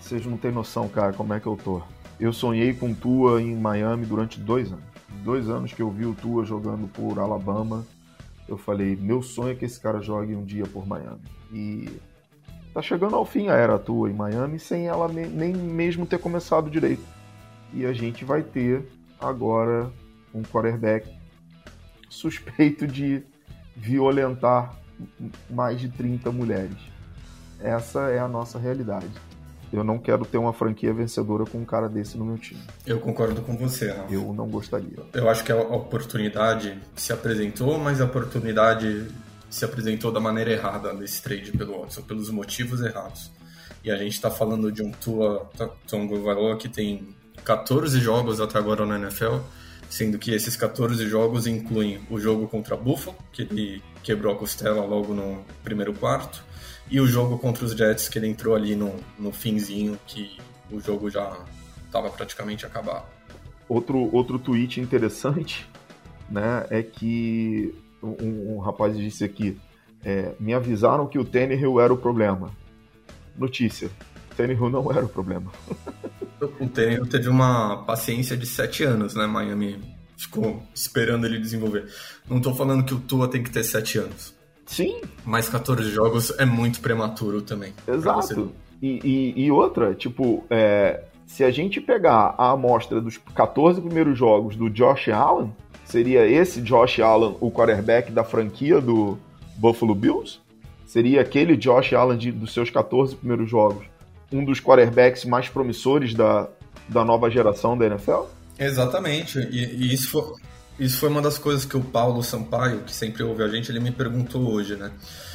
vocês não têm noção, cara, como é que eu tô. Eu sonhei com o Tua em Miami durante dois anos. Dois anos que eu vi o Tua jogando por Alabama, eu falei, meu sonho é que esse cara jogue um dia por Miami. E tá chegando ao fim a era Tua em Miami, sem ela nem mesmo ter começado direito. E a gente vai ter agora um quarterback suspeito de violentar mais de trinta mulheres. Essa é a nossa realidade. Eu não quero ter uma franquia vencedora com um cara desse no meu time. Eu concordo com você, Rafa. Eu não gostaria. Eu acho que a oportunidade se apresentou, mas a oportunidade se apresentou da maneira errada nesse trade pelo Watson, pelos motivos errados. E a gente está falando de um Tua Tagovailoa que tem catorze jogos até agora na N F L, sendo que esses catorze jogos incluem o jogo contra Buffalo, que ele quebrou a costela logo no primeiro quarto, e o jogo contra os Jets, que ele entrou ali no, no finzinho, que o jogo já estava praticamente acabado. Outro, outro tweet interessante, né, é que um, um rapaz disse aqui, é, me avisaram que o Tannehill era o problema. Notícia, o Tannehill não era o problema. O Tannehill teve uma paciência de sete anos, né? Miami ficou esperando ele desenvolver. Não tô falando que o Tua tem que ter sete anos. Sim. Mas catorze jogos é muito prematuro também. Exato. E, e, e outra, tipo, é, se a gente pegar a amostra dos catorze primeiros jogos do Josh Allen, seria esse Josh Allen o quarterback da franquia do Buffalo Bills? Seria aquele Josh Allen de, dos seus catorze primeiros jogos um dos quarterbacks mais promissores da, da nova geração da N F L? Exatamente. E, e isso, foi, isso foi uma das coisas que o Paulo Sampaio, que sempre ouve a gente, ele me perguntou hoje, né?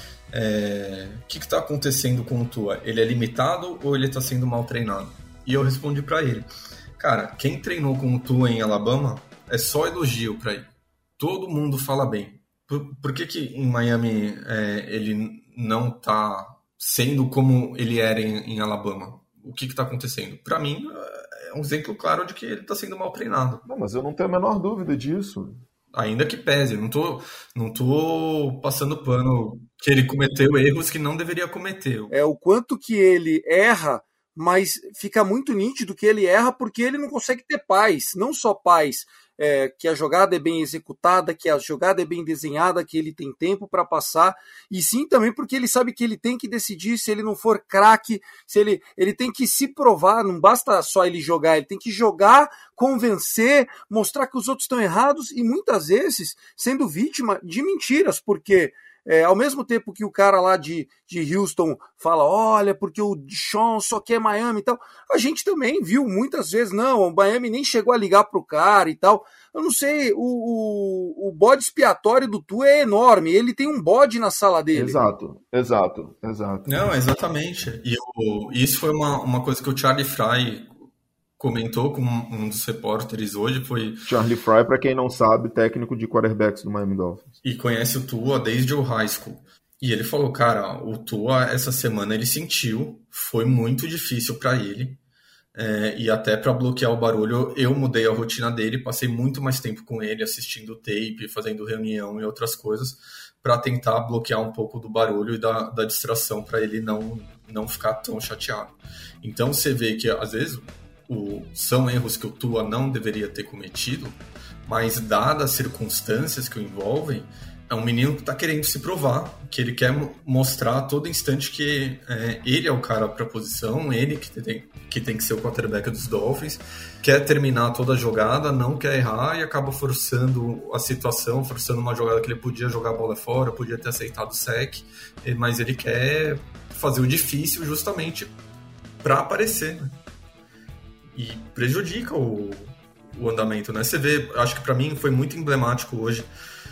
É, o que está acontecendo com o Tua? Ele é limitado ou ele está sendo mal treinado? E eu respondi para ele, cara, quem treinou com o Tua em Alabama é só elogio para ele. Todo mundo fala bem. Por, por que que em Miami é, ele não está sendo como ele era em, em Alabama? O que está acontecendo? Para mim, é um exemplo claro de que ele está sendo mal treinado. Não, mas eu não tenho a menor dúvida disso. Ainda que pese, não tô, não tô passando pano que ele cometeu erros que não deveria cometer. É o quanto que ele erra, mas fica muito nítido que ele erra porque ele não consegue ter paz, não só paz, é, que a jogada é bem executada, que a jogada é bem desenhada, que ele tem tempo para passar, e sim também porque ele sabe que ele tem que decidir se ele não for craque, se ele, ele tem que se provar, não basta só ele jogar, ele tem que jogar, convencer, mostrar que os outros estão errados e muitas vezes sendo vítima de mentiras, porque É, ao mesmo tempo que o cara lá de, de Houston fala, olha, porque o Sean só quer Miami e tal, a gente também viu muitas vezes, não, o Miami nem chegou a ligar pro cara e tal. Eu não sei, o, o, o bode expiatório do Tua é enorme, ele tem um bode na sala dele. Exato, exato, exato. Não, exatamente. E o, isso foi uma, uma coisa que o Charlie Frye comentou com um dos repórteres hoje, foi... Charlie Frye, para quem não sabe, técnico de quarterbacks do Miami Dolphins. E conhece o Tua desde o high school. E ele falou, cara, o Tua essa semana ele sentiu, foi muito difícil para ele, é, e até para bloquear o barulho, eu mudei a rotina dele, passei muito mais tempo com ele, assistindo tape, fazendo reunião e outras coisas, para tentar bloquear um pouco do barulho e da, da distração, para ele não, não ficar tão chateado. Então você vê que, às vezes... O, são erros que o Tua não deveria ter cometido, mas dadas as circunstâncias que o envolvem, é um menino que está querendo se provar, que ele quer mostrar a todo instante que é, ele é o cara para a posição, ele que tem, que tem que ser o quarterback dos Dolphins, quer terminar toda a jogada, não quer errar e acaba forçando a situação, forçando uma jogada que ele podia jogar a bola fora, podia ter aceitado o sec, mas ele quer fazer o difícil justamente para aparecer, né? E prejudica o, o andamento, né? Você vê, acho que para mim foi muito emblemático hoje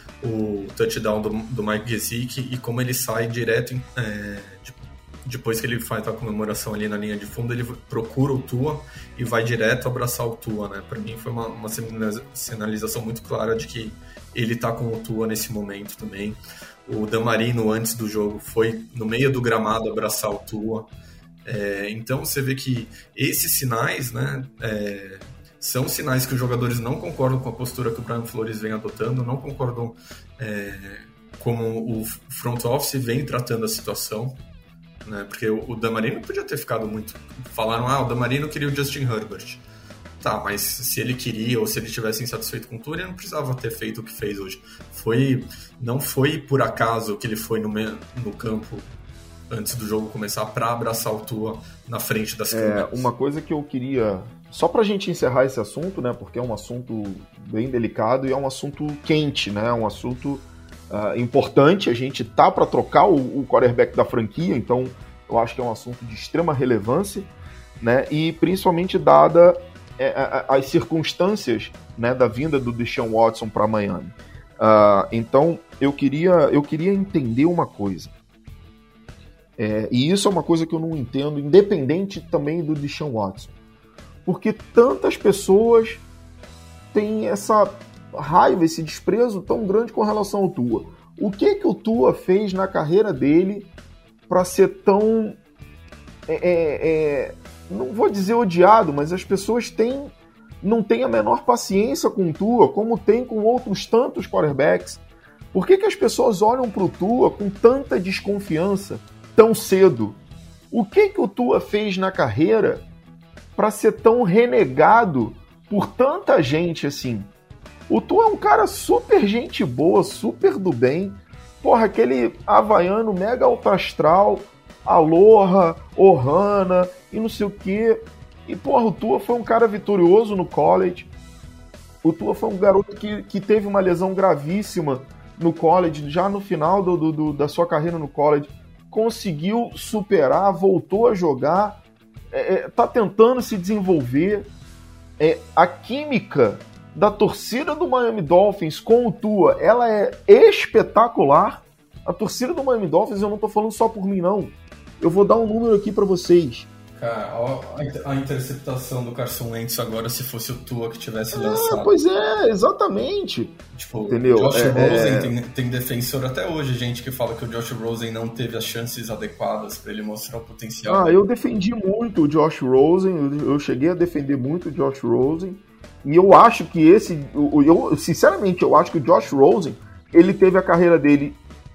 o touchdown do, do Mike Gesicki e como ele sai direto, é, de, depois que ele faz a comemoração ali na linha de fundo, ele procura o Tua e vai direto abraçar o Tua, né? Para mim foi uma, uma sinalização muito clara de que ele tá com o Tua nesse momento também. O Dan Marino, antes do jogo, foi no meio do gramado abraçar o Tua. É, então você vê que esses sinais, né, é, são sinais que os jogadores não concordam com a postura que o Brian Flores vem adotando, não concordam é, como o front office vem tratando a situação, né? Porque o, o Dan Marino podia ter ficado muito... Falaram, ah, o Dan Marino queria o Justin Herbert. Tá, mas se ele queria ou se ele tivesse insatisfeito com o Tua, ele não precisava ter feito o que fez hoje. Foi, não foi por acaso que ele foi no, no campo antes do jogo começar para abraçar o Tua na frente das câmeras. É, uma coisa que eu queria... Só pra gente encerrar esse assunto, né? Porque é um assunto bem delicado e é um assunto quente, né? É um assunto uh, importante. A gente tá para trocar o, o quarterback da franquia, então eu acho que é um assunto de extrema relevância, né? E principalmente dada é, as circunstâncias, né, da vinda do Deshaun Watson para Miami. Uh, então eu queria, eu queria entender uma coisa. É, e isso é uma coisa que eu não entendo, independente também do Deshaun Watson. Porque tantas pessoas têm essa raiva, esse desprezo tão grande com relação ao Tua. O que que o Tua fez na carreira dele para ser tão... É, é, é, não vou dizer odiado, mas as pessoas têm, não têm a menor paciência com o Tua, como tem com outros tantos quarterbacks. Por que que as pessoas olham para o Tua com tanta desconfiança tão cedo? O que que o Tua fez na carreira para ser tão renegado por tanta gente assim? O Tua é um cara super gente boa, super do bem. Porra, aquele havaiano mega alto astral, Aloha, Ohana e não sei o quê. E, porra, o Tua foi um cara vitorioso no college. O Tua foi um garoto que, que teve uma lesão gravíssima no college, já no final do, do, do, da sua carreira no college. Conseguiu superar, voltou a jogar, é, é, tá tentando se desenvolver. É, a química da torcida do Miami Dolphins com o Tua, ela é espetacular. A torcida do Miami Dolphins, eu não tô falando só por mim, não. Eu vou dar um número aqui para vocês. Cara, a interceptação do Carson Wentz agora, se fosse o Tua que tivesse é, lançado. Pois é, exatamente. Tipo, entendeu? Josh é, Rosen é... Tem, tem defensor até hoje, gente que fala que o Josh Rosen não teve as chances adequadas para ele mostrar o potencial. Ah, dele. eu defendi muito o Josh Rosen, eu, eu cheguei a defender muito o Josh Rosen, e eu acho que esse, eu, eu, sinceramente, eu acho que o Josh Rosen, ele teve a carreira dele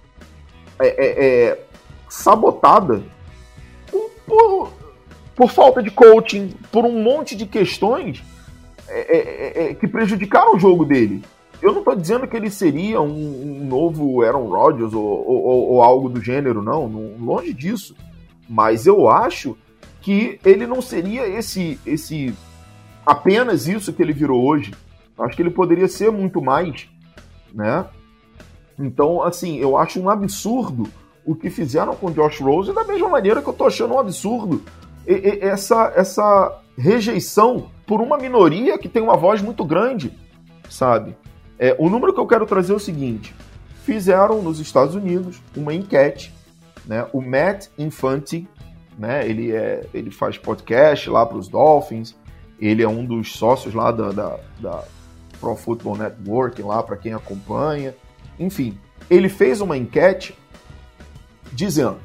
é, é, é, sabotada por, por, por falta de coaching, por um monte de questões é, é, é, que prejudicaram o jogo dele. Eu não estou dizendo que ele seria um, um novo Aaron Rodgers ou, ou, ou algo do gênero, não, não, longe disso. Mas eu acho que ele não seria esse, esse apenas isso que ele virou hoje. Acho que ele poderia ser muito mais, né? Então, assim, eu acho um absurdo o que fizeram com o Josh Rosen, da mesma maneira que eu tô achando um absurdo essa, essa rejeição por uma minoria que tem uma voz muito grande, sabe? É, o número que eu quero trazer é o seguinte: fizeram nos Estados Unidos uma enquete, né? O Matt Infante, né? Ele, é, ele faz podcast lá para os Dolphins, ele é um dos sócios lá da, da, da Pro Football Network, lá para quem acompanha. Enfim, ele fez uma enquete dizendo: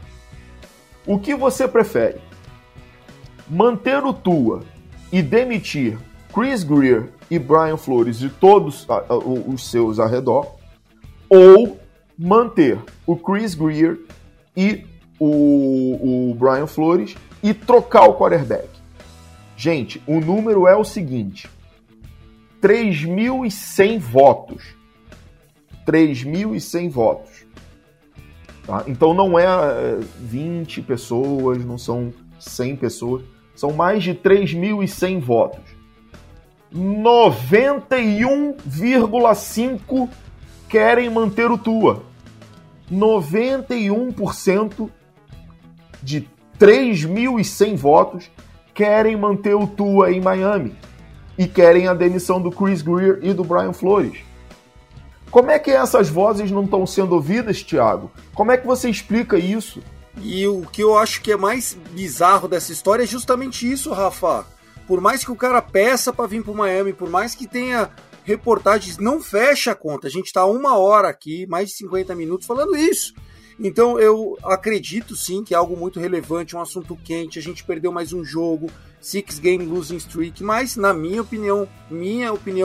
o que você prefere? Manter o Tua e demitir Chris Grier e Brian Flores de todos os seus arredor, ou manter o Chris Grier e o, o Brian Flores e trocar o quarterback? Gente, o número é o seguinte: três mil e cem votos. três mil e cem votos. Tá? Então não é vinte pessoas, não são cem pessoas, são mais de três mil e cem votos. noventa e um vírgula cinco por cento querem manter o Tua. noventa e um por cento de três mil e cem votos querem manter o Tua em Miami e querem a demissão do Chris Grier e do Brian Flores. Como é que essas vozes não estão sendo ouvidas, Thiago? Como é que você explica isso? E o que eu acho que é mais bizarro dessa história é justamente isso, Rafa. Por mais que o cara peça para vir para Miami, por mais que tenha reportagens, não fecha a conta. A gente está uma hora aqui, mais de cinquenta minutos, falando isso. Então eu acredito sim que é algo muito relevante, um assunto quente. A gente perdeu mais um jogo, six game losing streak, mas na minha opinião, minha opinião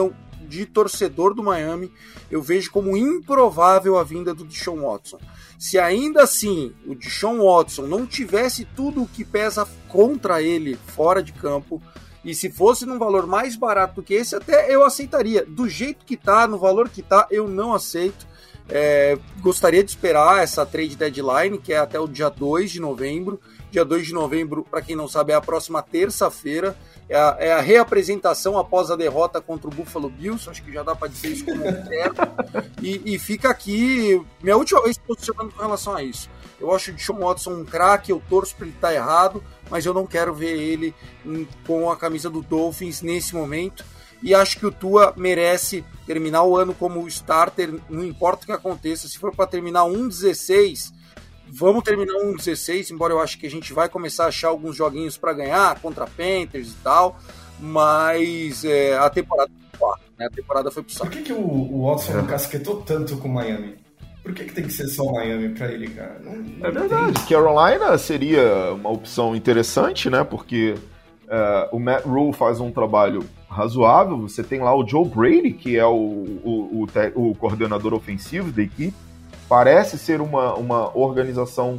de torcedor do Miami, eu vejo como improvável a vinda do Deshaun Watson. Se ainda assim o Deshaun Watson não tivesse tudo o que pesa contra ele fora de campo, e se fosse num valor mais barato do que esse, até eu aceitaria. Do jeito que tá, no valor que tá, eu não aceito. É, gostaria de esperar essa trade deadline, que é até o dia dois de novembro. Dia dois de novembro, para quem não sabe, é a próxima terça-feira. É a, é a reapresentação após a derrota contra o Buffalo Bills. Acho que já dá para dizer isso como certo. E, e fica aqui minha última vez posicionando com relação a isso. Eu acho o Deshaun Watson um craque, eu torço para ele estar errado, mas eu não quero ver ele com a camisa do Dolphins nesse momento. E acho que o Tua merece terminar o ano como starter, não importa o que aconteça. Se for para terminar um dezesseis, vamos terminar um dezesseis, embora eu acho que a gente vai começar a achar alguns joguinhos para ganhar, contra Panthers e tal, mas é, a temporada foi pro né? A temporada foi pro saco. Por que, que o, o Watson casquetou tanto com o Miami? Por que, que tem que ser só Miami pra ele, cara? Não, não é verdade. Entendi. Carolina seria uma opção interessante, né? Porque uh, o Matt Rule faz um trabalho razoável. Você tem lá o Joe Brady, que é o, o, o, te, o coordenador ofensivo da equipe. Parece ser uma, uma organização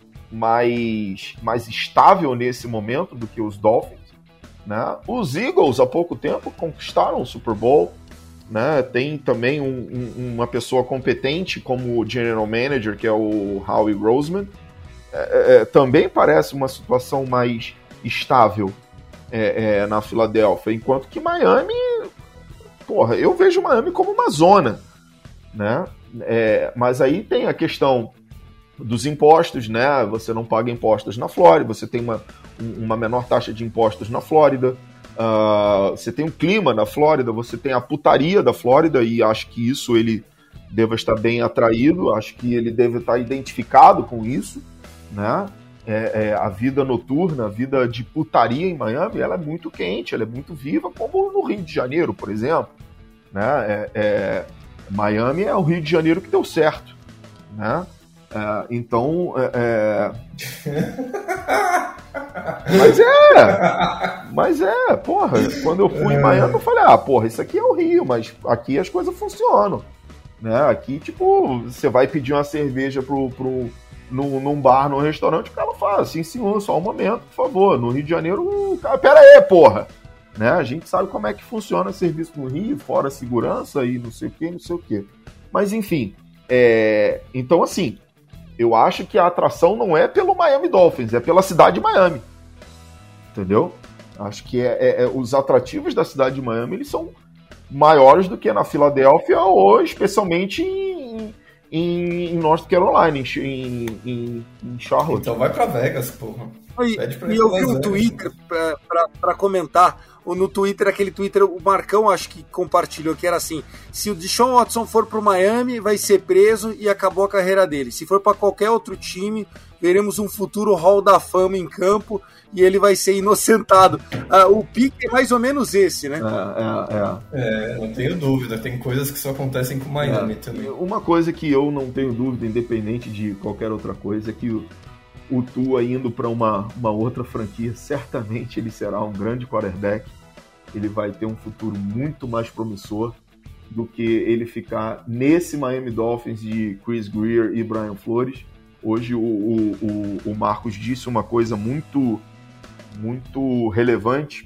mais, mais estável nesse momento do que os Dolphins, né? Os Eagles, há pouco tempo, conquistaram o Super Bowl. Né? Tem também um, um, uma pessoa competente como o General Manager, que é o Howie Roseman. É, é, também parece uma situação mais estável é, é, na Filadélfia, enquanto que Miami, porra, eu vejo Miami como uma zona, né? É, mas aí tem a questão dos impostos, né? Você não paga impostos na Flórida, você tem uma, uma menor taxa de impostos na Flórida. Uh, você tem um clima na Flórida, você tem a putaria da Flórida, e acho que isso ele deve estar bem atraído, acho que ele deve estar identificado com isso, né? É, é, a vida noturna, a vida de putaria em Miami, ela é muito quente, ela é muito viva, como no Rio de Janeiro, por exemplo, né? É, é, Miami é o Rio de Janeiro que deu certo, né? É, então, é, é... Mas é, mas é, porra, quando eu fui em Miami eu falei, ah, porra, isso aqui é o Rio, mas aqui as coisas funcionam, né? Aqui, tipo, você vai pedir uma cerveja pro, pro, num, num bar, num restaurante, o cara fala assim, senhor, só um momento, por favor. No Rio de Janeiro, o cara, pera aí, porra, né? A gente sabe como é que funciona serviço no Rio, fora segurança e não sei o que, não sei o que. Mas, enfim, é... então, assim, eu acho que a atração não é pelo Miami Dolphins, é pela cidade de Miami. Entendeu? Acho que é, é, é, os atrativos da cidade de Miami, eles são maiores do que na Filadélfia ou especialmente em, em, em North Carolina, em, em, em Charlotte. Então vai pra Vegas, porra. E, e eu vi um Twitter pra, pra, pra comentar, no Twitter, aquele Twitter, o Marcão acho que compartilhou, que era assim, se o Deshaun Watson for pro Miami, vai ser preso e acabou a carreira dele. Se for para qualquer outro time, veremos um futuro Hall da Fama em campo e ele vai ser inocentado. Ah, o pique é mais ou menos esse, né? É, é, é. é, não tenho dúvida, tem coisas que só acontecem com Miami é. também. Uma coisa que eu não tenho dúvida, independente de qualquer outra coisa, é que o O Tua indo para uma, uma outra franquia, certamente ele será um grande quarterback. Ele vai ter um futuro muito mais promissor do que ele ficar nesse Miami Dolphins de Chris Greer e Brian Flores. Hoje o, o, o, o Marcos disse uma coisa muito, muito relevante.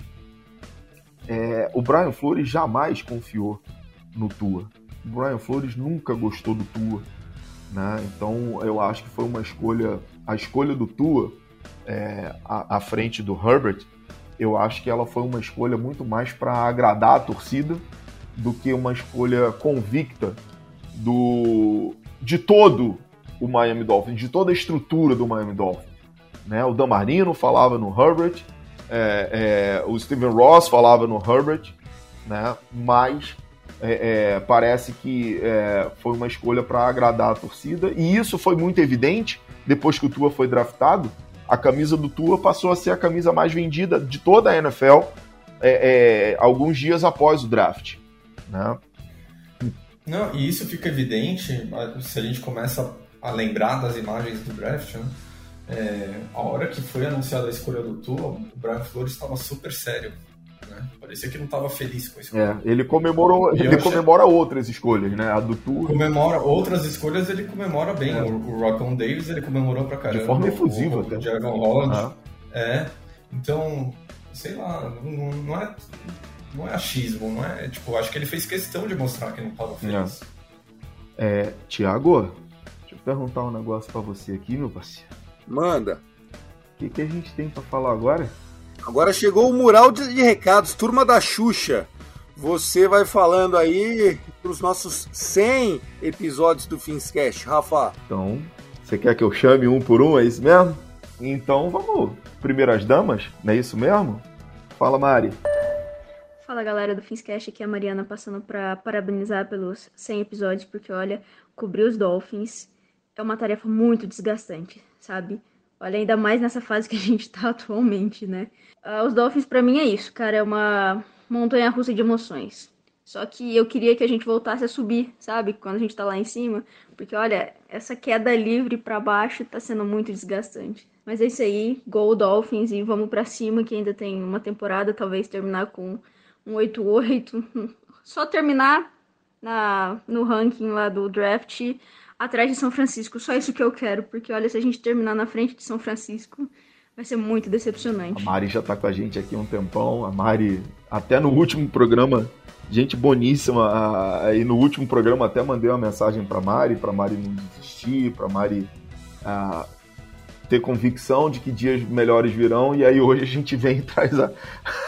É, o Brian Flores jamais confiou no Tua. O Brian Flores nunca gostou do Tua, né? Então eu acho que foi uma escolha... A escolha do Tua é, à, à frente do Herbert, eu acho que ela foi uma escolha muito mais para agradar a torcida do que uma escolha convicta do, de todo o Miami Dolphins, de toda a estrutura do Miami Dolphins. Né? O Dan Marino falava no Herbert, é, é, o Steven Ross falava no Herbert, né? Mas é, é, parece que é, foi uma escolha para agradar a torcida, e isso foi muito evidente. Depois que o Tua foi draftado, a camisa do Tua passou a ser a camisa mais vendida de toda a N F L é, é, alguns dias após o draft. Né? Não, e isso fica evidente se a gente começa a lembrar das imagens do draft. Né? É, a hora que foi anunciada a escolha do Tua, o Brian Flores estava super sério. Né? Parecia que não estava feliz com isso. É, ele comemorou, E ele eu comemora achei... outras escolhas, né? A do Tour. Comemora outras escolhas, ele comemora bem. É. O, o Rockon Davis, ele comemorou pra caramba. De forma efusiva, o, até. O Javon Holland. Ah. É. Então, sei lá, não, não, é, não é achismo, não é. Tipo, acho que ele fez questão de mostrar que não estava feliz. É. É, Thiago, deixa eu perguntar um negócio pra você aqui, meu parceiro. Manda. O que, que a gente tem pra falar agora? Agora chegou o mural de, de recados, turma da Xuxa. Você vai falando aí pros nossos cem episódios do Finscast, Rafa. Então, você quer que eu chame um por um, é isso mesmo? Então vamos, primeiras damas, não é isso mesmo? Fala, Mari. Fala, galera do Finscast, aqui é a Mariana passando para parabenizar pelos cem episódios, porque olha, cobrir os Dolphins é uma tarefa muito desgastante, sabe? Olha, ainda mais nessa fase que a gente tá atualmente, né? Uh, os Dolphins, pra mim, é isso, cara. É uma montanha-russa de emoções. Só que eu queria que a gente voltasse a subir, sabe? Quando a gente tá lá em cima. Porque, olha, essa queda livre pra baixo tá sendo muito desgastante. Mas é isso aí. Go Dolphins e vamos pra cima, que ainda tem uma temporada. Talvez terminar com um oito oito. Só terminar na, no ranking lá do draft atrás de São Francisco, só isso que eu quero, porque olha, se a gente terminar na frente de São Francisco, vai ser muito decepcionante. A Mari já tá com a gente aqui há um tempão, a Mari, até no último programa, gente boníssima, aí no último programa até mandei uma mensagem pra Mari, pra Mari não desistir, pra Mari ah, ter convicção de que dias melhores virão, e aí hoje a gente vem e traz a,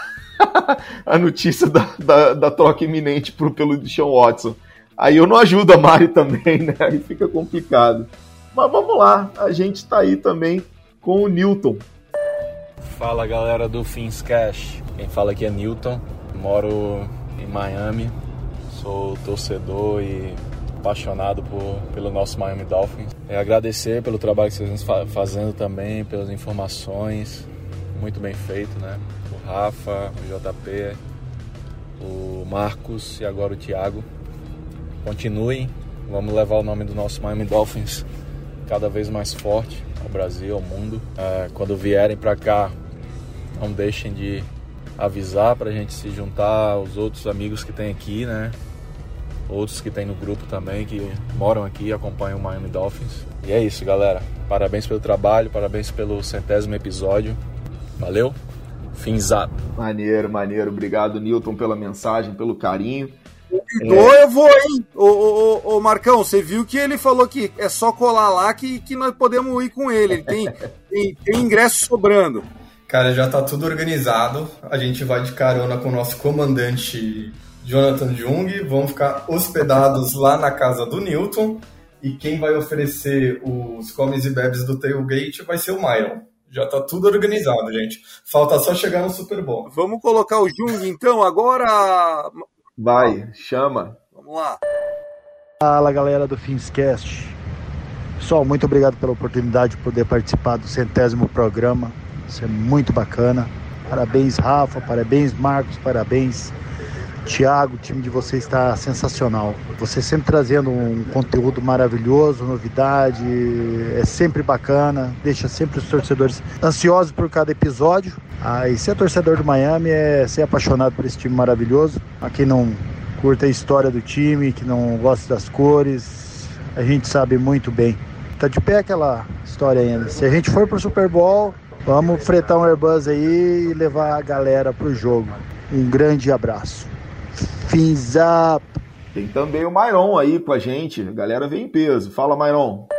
a notícia da, da, da troca iminente pro, pelo Deshaun Watson. Aí eu não ajudo a Mari também, né? Aí fica complicado. Mas vamos lá, a gente tá aí também com o Newton. Fala, galera do Finscast. Quem fala aqui é Newton, moro em Miami, sou torcedor e apaixonado por, pelo nosso Miami Dolphins. É agradecer pelo trabalho que vocês estão fazendo também, pelas informações, muito bem feito, né? O Rafa, o J P, o Marcos e agora o Thiago. Continuem, vamos levar o nome do nosso Miami Dolphins cada vez mais forte ao Brasil, ao mundo. É, quando vierem para cá, não deixem de avisar para a gente se juntar aos outros amigos que tem aqui, né? Outros que tem no grupo também, que moram aqui e acompanham o Miami Dolphins. E é isso, galera. Parabéns pelo trabalho, parabéns pelo centésimo episódio. Valeu, Finzado. Maneiro, maneiro. Obrigado, Newton, pela mensagem, pelo carinho. Convidou, é. Eu vou, hein? Ô, ô, ô, ô, Marcão, você viu que ele falou que é só colar lá que, que nós podemos ir com ele. Ele tem, tem, tem ingresso sobrando. Cara, já tá tudo organizado. A gente vai de carona com o nosso comandante Jonathan Jung. Vamos ficar hospedados lá na casa do Newton. E quem vai oferecer os comes e bebes do Tailgate vai ser o Myron. Já tá tudo organizado, gente. Falta só chegar no Super Bowl. Vamos colocar o Jung, então, agora... Vai, chama. Vamos lá. Fala, galera do Finscast. Pessoal, muito obrigado pela oportunidade de poder participar do centésimo programa. Isso é muito bacana. Parabéns, Rafa. Parabéns, Marcos. Parabéns, Thiago. O time de vocês está sensacional. Você sempre trazendo um conteúdo maravilhoso, novidade. É sempre bacana. Deixa sempre os torcedores ansiosos por cada episódio. Ah, e ser torcedor do Miami é ser apaixonado por esse time maravilhoso. A quem não curta a história do time, que não gosta das cores, a gente sabe muito bem. Tá de pé aquela história ainda. Se a gente for pro Super Bowl, vamos fretar um Airbus aí e levar a galera pro jogo. Um grande abraço. Fins up! Tem também o Myron aí com a gente. A galera vem em peso. Fala, Myron.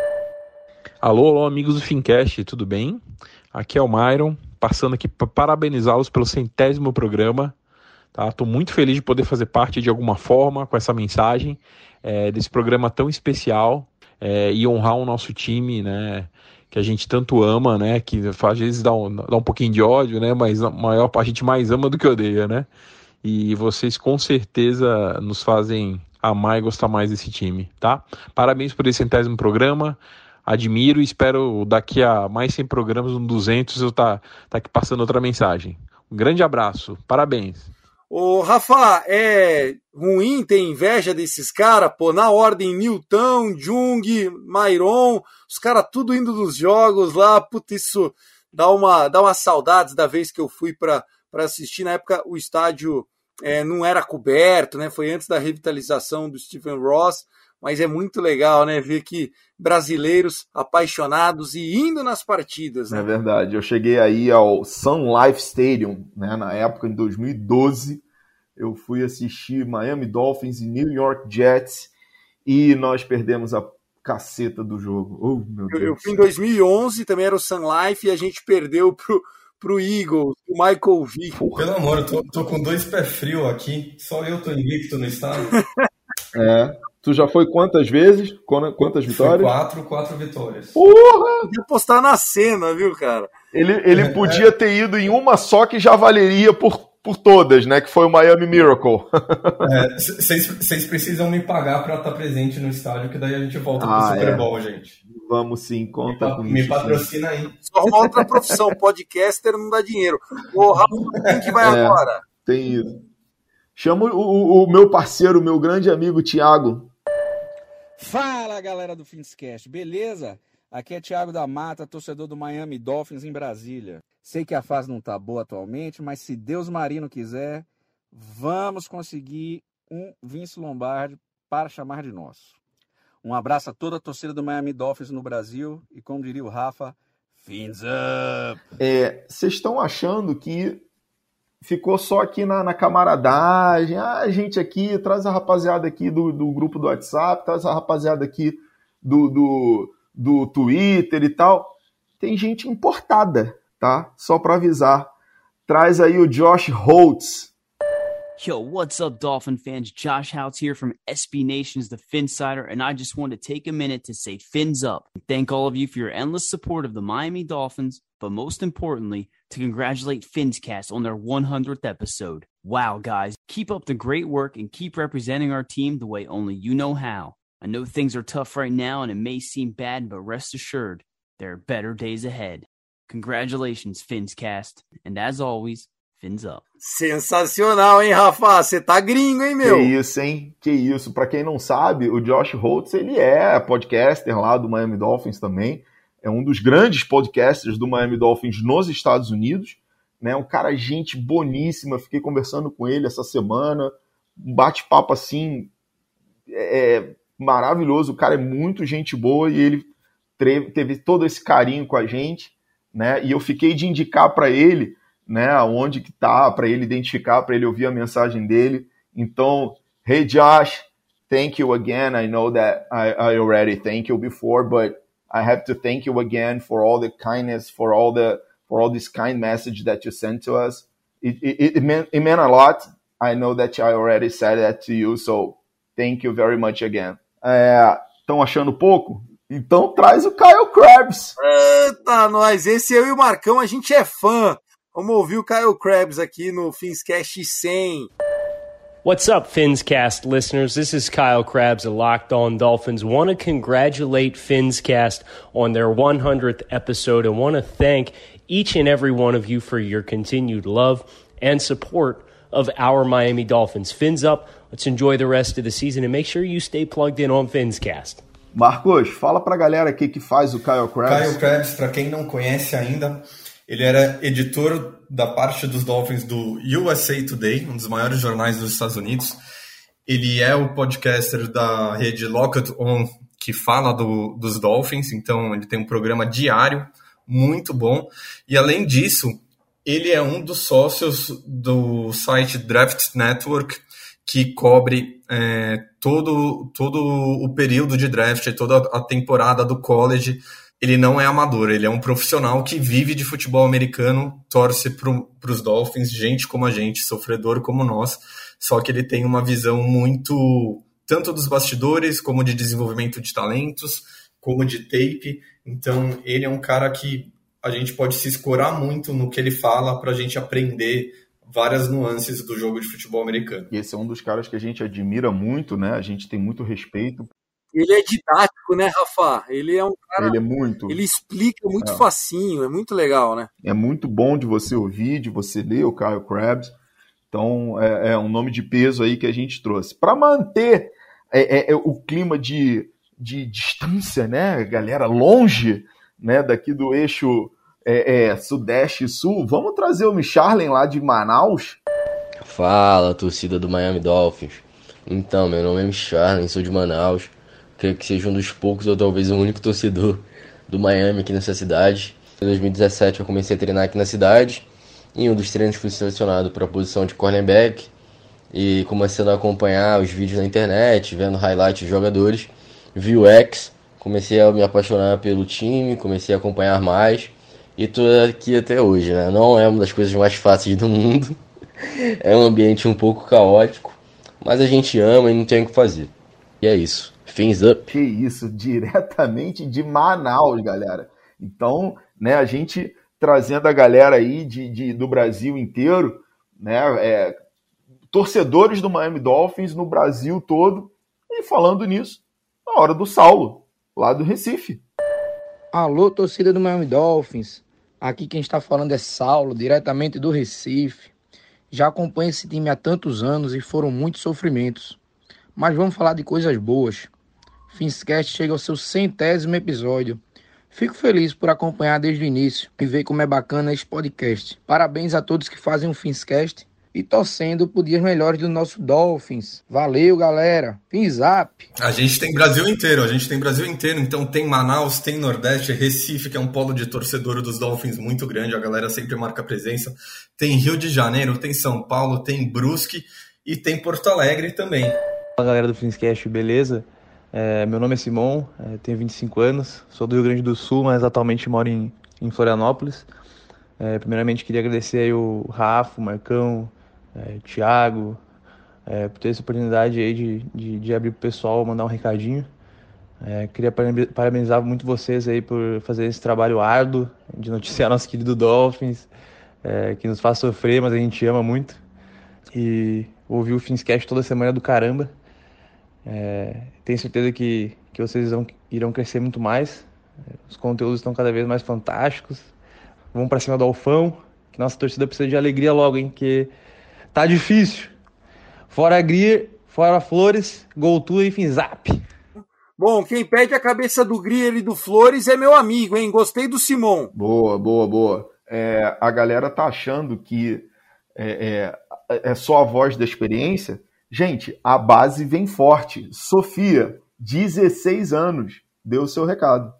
Alô, alô, amigos do Fincast, tudo bem? Aqui é o Myron, passando aqui para parabenizá-los pelo centésimo programa. Tá? Tô muito feliz de poder fazer parte de alguma forma com essa mensagem é, desse programa tão especial é, e honrar o nosso time, né, que a gente tanto ama, né, que às vezes dá um, dá um pouquinho de ódio, né, mas a maior a gente mais ama do que odeia, né? E vocês com certeza nos fazem amar e gostar mais desse time, tá? Parabéns por esse centésimo programa. Admiro e espero daqui a mais cem programas, um duzentos, eu tá, tá aqui passando outra mensagem. Um grande abraço, parabéns. Ô, Rafa, é ruim ter inveja desses caras, pô, na ordem, Newton, Jung, Myron, os caras tudo indo nos jogos lá, puta, isso dá uma, dá uma saudades da vez que eu fui pra, para assistir. Na época o estádio é, não era coberto, né? Foi antes da revitalização do Stephen Ross, mas é muito legal, né? Ver que brasileiros apaixonados e indo nas partidas. Né? É verdade, eu cheguei aí ao Sun Life Stadium, né? Na época, em dois mil e doze, eu fui assistir Miami Dolphins e New York Jets e nós perdemos a caceta do jogo. Oh, meu Deus. Eu, eu fui em dois mil e onze, também era o Sun Life, e a gente perdeu pro, pro Eagles, o Michael Vick. Pelo amor, eu tô, tô com dois pés frios aqui, só eu tô invicto no estado. É. Tu já foi quantas vezes? Quantas vitórias? Foi quatro, quatro vitórias. Porra! Podia postar na cena, viu, cara? Ele, ele é, podia é. ter ido em uma só que já valeria por, por todas, né? Que foi o Miami Miracle. Vocês é, precisam me pagar pra estar presente no estádio, que daí a gente volta ah, pro Super é. Bowl, gente. Vamos sim, conta me, com me isso. Me patrocina sim. aí. Só uma outra profissão, podcaster não dá dinheiro. O Raul, quem que vai é, agora? Tem isso. Chama o, o, o meu parceiro, o meu grande amigo Thiago. Fala, galera do Finscast, beleza? Aqui é Thiago da Mata, torcedor do Miami Dolphins em Brasília. Sei que a fase não tá boa atualmente, mas se Deus Marino quiser, vamos conseguir um Vince Lombardi para chamar de nosso. Um abraço a toda a torcida do Miami Dolphins no Brasil e, como diria o Rafa, fins up! É, vocês estão achando que ficou só aqui na, na camaradagem, ah, a gente aqui, traz a rapaziada aqui do, do grupo do WhatsApp, traz a rapaziada aqui do, do, do Twitter e tal. Tem gente importada, tá? Só para avisar. Traz aí o Josh Holtz. Yo, what's up, Dolphin fans? Josh Holtz here from S B Nation's The Finsider, and I just want to take a minute to say fins up. Thank all of you for your endless support of the Miami Dolphins, but most importantly, to congratulate Finscast on their one hundredth episode. Wow, guys, keep up the great work and keep representing our team the way only you know how. I know things are tough right now and it may seem bad, but rest assured, there are better days ahead. Congratulations, Finscast, and as always, fins up. Sensacional, hein, Rafa? Você tá gringo, hein, meu? Que isso, hein? Que isso. Pra quem não sabe, o Josh Holtz, ele é podcaster lá do Miami Dolphins também. É um dos grandes podcasters do Miami Dolphins nos Estados Unidos, né? Um cara, gente boníssima, fiquei conversando com ele essa semana, um bate-papo assim, é, maravilhoso, o cara é muito gente boa e ele teve, teve todo esse carinho com a gente, né? E eu fiquei de indicar para ele, né, onde que tá, para ele identificar, para ele ouvir a mensagem dele. Então, hey Josh, thank you again, I know that I, I already thank you before, but I have to thank you again for all the kindness, for all the for all this kind message that you sent to us. It it, it meant it meant a lot. I know that I already said that to you, so thank you very much again. Estão é, achando pouco? Então traz o Kyle Krabs. Eita, nós! Esse eu e o Marcão, a gente é fã. Vamos ouvir o Kyle Krabs aqui no Finscast cem. What's up, Finscast listeners? This is Kyle Krabs of Locked On Dolphins. Want to congratulate Finscast on their one hundredth episode and want to thank each and every one of you for your continued love and support of our Miami Dolphins. Fins up. Let's enjoy the rest of the season and make sure you stay plugged in on Finscast. Marcos, fala pra galera aqui que faz o Kyle Krabs. Kyle Krabs, pra quem não conhece ainda, ele era editor da parte dos Dolphins do U S A Today, um dos maiores jornais dos Estados Unidos. Ele é o podcaster da rede Locked On, que fala do, dos Dolphins, então ele tem um programa diário, muito bom. E além disso, ele é um dos sócios do site Draft Network, que cobre é, todo, todo o período de draft, toda a temporada do college. Ele não é amador, ele é um profissional que vive de futebol americano, torce para os Dolphins, gente como a gente, sofredor como nós, só que ele tem uma visão muito, tanto dos bastidores, como de desenvolvimento de talentos, como de tape. Então ele é um cara que a gente pode se escorar muito no que ele fala para a gente aprender várias nuances do jogo de futebol americano. E esse é um dos caras que a gente admira muito, né? A gente tem muito respeito. Ele é didático, né, Rafa? Ele é um cara... Ele é muito... Ele explica muito é. facinho, é muito legal, né? É muito bom de você ouvir, de você ler o Kyle Krabs. Então, é, é um nome de peso aí que a gente trouxe. Para manter é, é, o clima de, de distância, né, galera, longe, né, daqui do eixo é, é, Sudeste e Sul. Vamos trazer o Micharlen lá de Manaus? Fala, torcida do Miami Dolphins. Então, meu nome é Micharlen, sou de Manaus. Creio que seja um dos poucos ou talvez o único torcedor do Miami aqui nessa cidade. Em dois mil e dezessete eu comecei a treinar aqui na cidade. Em um dos treinos fui selecionado para a posição de cornerback. E começando a acompanhar os vídeos na internet, vendo highlights de jogadores. Vi o X, comecei a me apaixonar pelo time, comecei a acompanhar mais. E tô aqui até hoje, né? Não é uma das coisas mais fáceis do mundo. É um ambiente um pouco caótico. Mas a gente ama e não tem o que fazer. E é isso. Fins up. Que isso, diretamente de Manaus, galera. Então, né, a gente trazendo a galera aí de, de, do Brasil inteiro, né, é, torcedores do Miami Dolphins no Brasil todo. E falando nisso, na hora do Saulo, lá do Recife. Alô, torcida do Miami Dolphins. Aqui quem está falando é Saulo, diretamente do Recife. Já acompanho esse time há tantos anos e foram muitos sofrimentos. Mas vamos falar de coisas boas. Finscast chega ao seu centésimo episódio. Fico feliz por acompanhar desde o início e ver como é bacana esse podcast. Parabéns a todos que fazem o Finscast e torcendo por dias melhores do nosso Dolphins. Valeu, galera. Fins up. A gente tem Brasil inteiro, a gente tem Brasil inteiro, então tem Manaus, tem Nordeste, Recife, que é um polo de torcedor dos Dolphins muito grande, a galera sempre marca presença. Tem Rio de Janeiro, tem São Paulo, tem Brusque e tem Porto Alegre também. Fala, galera do Finscast, beleza? É, meu nome é Simon, é, tenho vinte e cinco anos, sou do Rio Grande do Sul, mas atualmente moro em, em Florianópolis. É, primeiramente queria agradecer aí o Rafa, o Marcão, é, o Thiago, é, por ter essa oportunidade aí de, de, de abrir pro pessoal, mandar um recadinho. É, queria parabenizar muito vocês aí por fazer esse trabalho árduo de noticiar nosso querido Dolphins, é, que nos faz sofrer, mas a gente ama muito. E ouvir o Finscast toda semana é do caramba. É, tenho certeza que, que vocês vão, irão crescer muito mais. Os conteúdos estão cada vez mais fantásticos. Vamos pra cima do Alfão, que nossa torcida precisa de alegria logo, hein? Que tá difícil. Fora Grier, fora Flores, Goltua e Finzap. Bom, quem pede a cabeça do Grier e do Flores é meu amigo, hein? Gostei do Simon. Boa, boa, boa. É, a galera tá achando que é, é, é só a voz da experiência. Gente, a base vem forte. Sofia, dezesseis anos, deu o seu recado.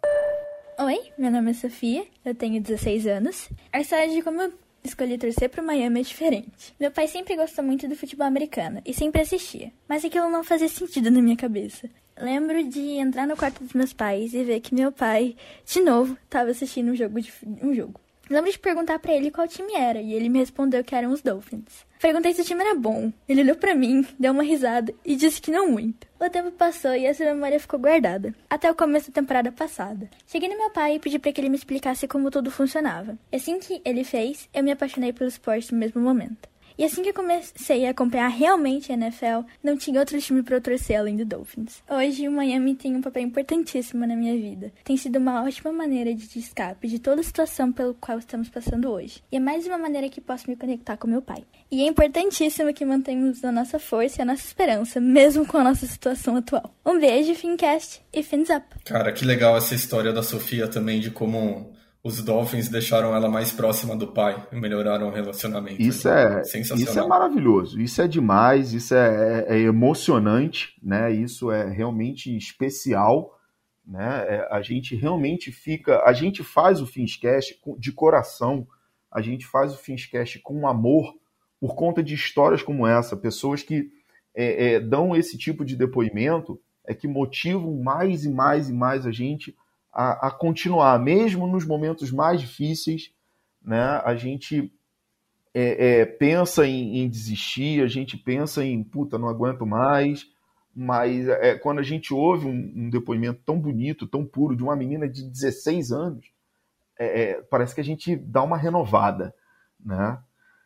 Oi, meu nome é Sofia, eu tenho dezesseis anos. A história de como eu escolhi torcer pro Miami é diferente. Meu pai sempre gostou muito do futebol americano e sempre assistia, mas aquilo não fazia sentido na minha cabeça. Lembro de entrar no quarto dos meus pais e ver que meu pai, de novo, estava assistindo um jogo. De, um jogo. Lembro de perguntar pra ele qual time era, e ele me respondeu que eram os Dolphins. Perguntei se o time era bom. Ele olhou pra mim, deu uma risada e disse que não muito. O tempo passou e essa memória ficou guardada, até o começo da temporada passada. Cheguei no meu pai e pedi pra que ele me explicasse como tudo funcionava. E assim que ele fez, eu me apaixonei pelo esporte no mesmo momento. E assim que eu comecei a acompanhar realmente a N F L, não tinha outro time para eu torcer além do Dolphins. Hoje, o Miami tem um papel importantíssimo na minha vida. Tem sido uma ótima maneira de escape de toda a situação pelo qual estamos passando hoje. E é mais uma maneira que posso me conectar com meu pai. E é importantíssimo que mantenhamos a nossa força e a nossa esperança, mesmo com a nossa situação atual. Um beijo, Fincast e Fins Up! Cara, que legal essa história da Sofia também, de como os Dolphins deixaram ela mais próxima do pai e melhoraram o relacionamento. Isso é, sensacional. Isso é maravilhoso, isso é demais, isso é, é emocionante, né? Isso é realmente especial, né? É, a gente realmente fica, a gente faz o Finscast de coração, a gente faz o Finscast com amor por conta de histórias como essa, pessoas que é, é, dão esse tipo de depoimento, é que motivam mais e mais e mais a gente A, a continuar, mesmo nos momentos mais difíceis, né? A gente é, é, pensa em, em desistir, a gente pensa em, puta, não aguento mais, mas é, quando a gente ouve um, um depoimento tão bonito, tão puro, de uma menina de dezesseis anos, é, é, parece que a gente dá uma renovada, né?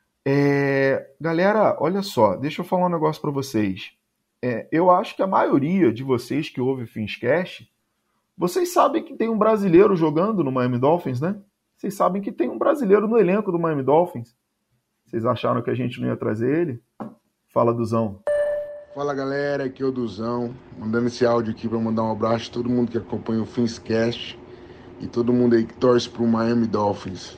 É, galera, olha só, deixa eu falar um negócio para vocês. É, eu acho que a maioria de vocês que ouve o Finscast, vocês sabem que tem um brasileiro jogando no Miami Dolphins, né? Vocês sabem que tem um brasileiro no elenco do Miami Dolphins. Vocês acharam que a gente não ia trazer ele? Fala, Duzão. Fala, galera, aqui é o Duzão, mandando esse áudio aqui para mandar um abraço a todo mundo que acompanha o Finscast e todo mundo aí que torce pro Miami Dolphins.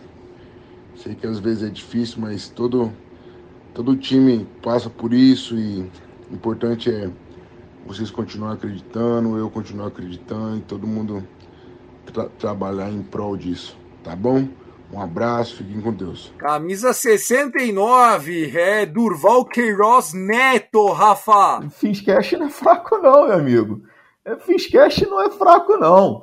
Sei que às vezes é difícil, mas todo, todo time passa por isso e o importante é vocês continuarem acreditando, eu continuar acreditando e todo mundo tra- trabalhar em prol disso, tá bom? Um abraço, fiquem com Deus. Camisa sessenta e nove, é Durval Queiroz Neto, Rafa. Finscast não é fraco não, meu amigo. Finscast não é fraco não.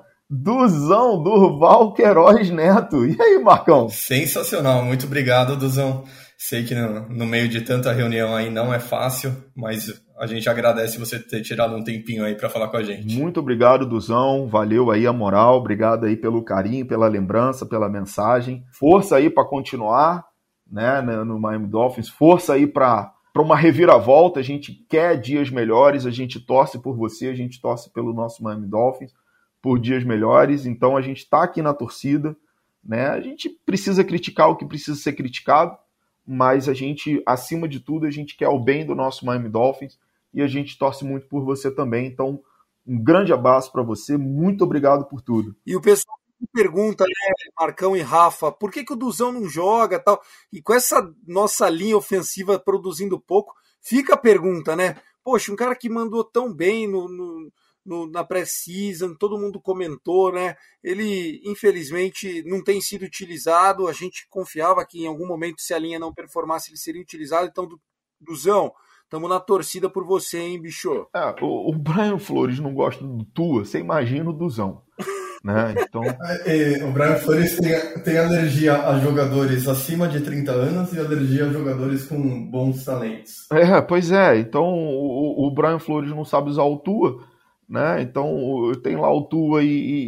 Duzão, Durval Queiroz Neto. E aí, Marcão? Sensacional, muito obrigado, Duzão. Sei que no, no meio de tanta reunião aí não é fácil, mas a gente agradece você ter tirado um tempinho aí para falar com a gente. Muito obrigado, Duzão. Valeu aí a moral. Obrigado aí pelo carinho, pela lembrança, pela mensagem. Força aí para continuar, né, no Miami Dolphins. Força aí para para uma reviravolta. A gente quer dias melhores, a gente torce por você, a gente torce pelo nosso Miami Dolphins por dias melhores. Então a gente está aqui na torcida, né? A gente precisa criticar o que precisa ser criticado, mas a gente, acima de tudo, a gente quer o bem do nosso Miami Dolphins e a gente torce muito por você também. Então, um grande abraço para você, muito obrigado por tudo. E o pessoal pergunta, né, Marcão e Rafa, por que, que o Duzão não joga tal? E com essa nossa linha ofensiva produzindo pouco, fica a pergunta, né? Poxa, um cara que mandou tão bem no, no, no, na pré-season, todo mundo comentou, né? Ele, infelizmente, não tem sido utilizado. A gente confiava que em algum momento, se a linha não performasse, ele seria utilizado. Então, Duzão, estamos na torcida por você, hein, bicho? É, o, o Brian Flores não gosta do Tua, você imagina o Duzão. Né? Então... É, o Brian Flores tem, tem alergia a jogadores acima de trinta anos e alergia a jogadores com bons talentos. É, pois é. Então o, o Brian Flores não sabe usar o Tua, né? Então tem lá o Tua e,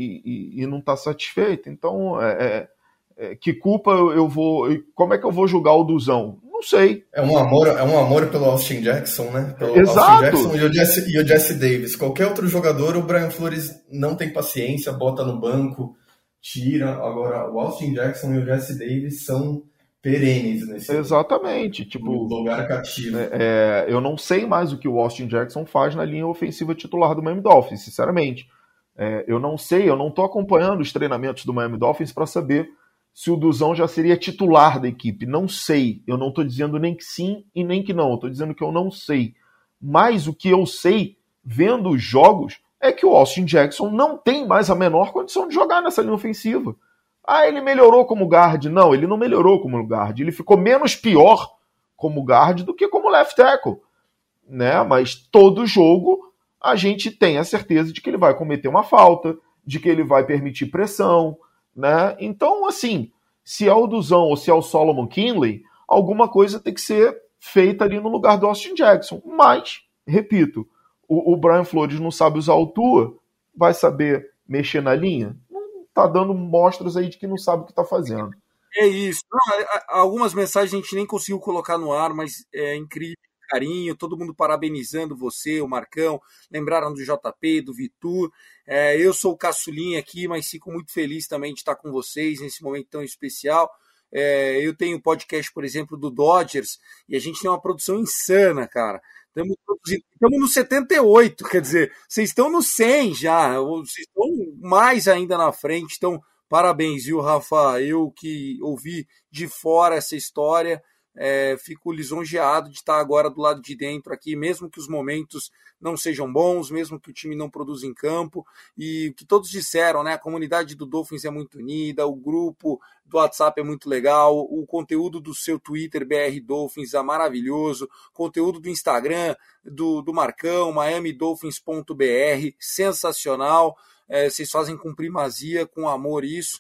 e, e não está satisfeito. Então é, é, que culpa eu vou... Como é que eu vou julgar o Duzão? Não sei. É um amor, é um amor pelo Austin Jackson, né? Pelo Exato. Austin Jackson e o, Jesse, e o Jesse Davis. Qualquer outro jogador, o Brian Flores não tem paciência, bota no banco, tira. Agora, o Austin Jackson e o Jesse Davis são perenes nesse Exatamente. Tipo, lugar cativo. É, é, eu não sei mais o que o Austin Jackson faz na linha ofensiva titular do Miami Dolphins, sinceramente. É, eu não sei, eu não estou acompanhando os treinamentos do Miami Dolphins para saber se o Duzão já seria titular da equipe. Não sei. Eu não estou dizendo nem que sim e nem que não. Eu estou dizendo que eu não sei. Mas o que eu sei, vendo os jogos, é que o Austin Jackson não tem mais a menor condição de jogar nessa linha ofensiva. Ah, ele melhorou como guard. Não, ele não melhorou como guard. Ele ficou menos pior como guard do que como left tackle. Né? Mas todo jogo a gente tem a certeza de que ele vai cometer uma falta, de que ele vai permitir pressão, né? Então, assim, se é o Duzão ou se é o Solomon Kinley, alguma coisa tem que ser feita ali no lugar do Austin Jackson. Mas, repito, o, o Brian Flores não sabe usar o Tua, vai saber mexer na linha? Não tá dando mostras aí de que não sabe o que tá fazendo. É isso. Não, algumas mensagens a gente nem conseguiu colocar no ar, mas é incrível. Carinho, todo mundo parabenizando você, o Marcão, lembraram do J P, do Vitor. É, eu sou o caçulinha aqui, mas fico muito feliz também de estar com vocês nesse momento tão especial. É, eu tenho podcast, por exemplo, do Dodgers, e a gente tem uma produção insana, cara. Estamos, estamos no setenta e oito, quer dizer, vocês estão no cem já, vocês estão mais ainda na frente, então parabéns, viu, Rafa? Eu que ouvi de fora essa história, É, fico lisonjeado de estar agora do lado de dentro aqui, mesmo que os momentos não sejam bons, mesmo que o time não produza em campo, e o que todos disseram, né? A comunidade do Dolphins é muito unida, o grupo do WhatsApp é muito legal, o conteúdo do seu Twitter, B R Dolphins, é maravilhoso, conteúdo do Instagram, do, do Marcão, miami dolphins ponto b r, sensacional. É, vocês fazem com primazia, com amor isso,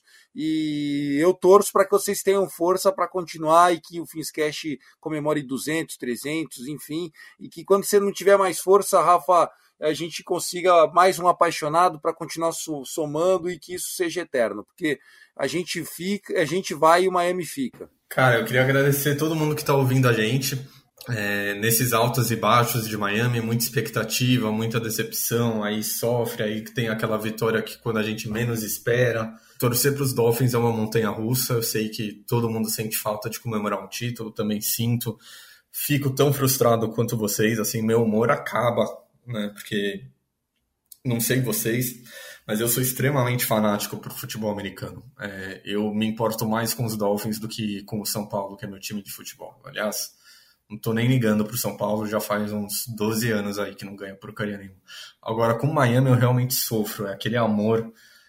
e eu torço para que vocês tenham força para continuar e que o Finscast comemore duzentos, trezentos, enfim, e que quando você não tiver mais força, Rafa, a gente consiga mais um apaixonado para continuar somando e que isso seja eterno, porque a gente fica, a gente vai e o Miami fica. Cara, eu queria agradecer todo mundo que está ouvindo a gente. É, nesses altos e baixos de Miami, muita expectativa, muita decepção, aí sofre, aí tem aquela vitória que quando a gente menos espera. Torcer para os Dolphins é uma montanha-russa, eu sei que todo mundo sente falta de comemorar um título, também sinto, fico tão frustrado quanto vocês, assim, meu humor acaba, né, porque não sei vocês, mas eu sou extremamente fanático por futebol americano. É, eu me importo mais com os Dolphins do que com o São Paulo, que é meu time de futebol. Aliás, não tô nem ligando pro São Paulo, já faz uns doze anos aí que não ganha porcaria nenhuma. Agora, com o Miami eu realmente sofro, é aquele amor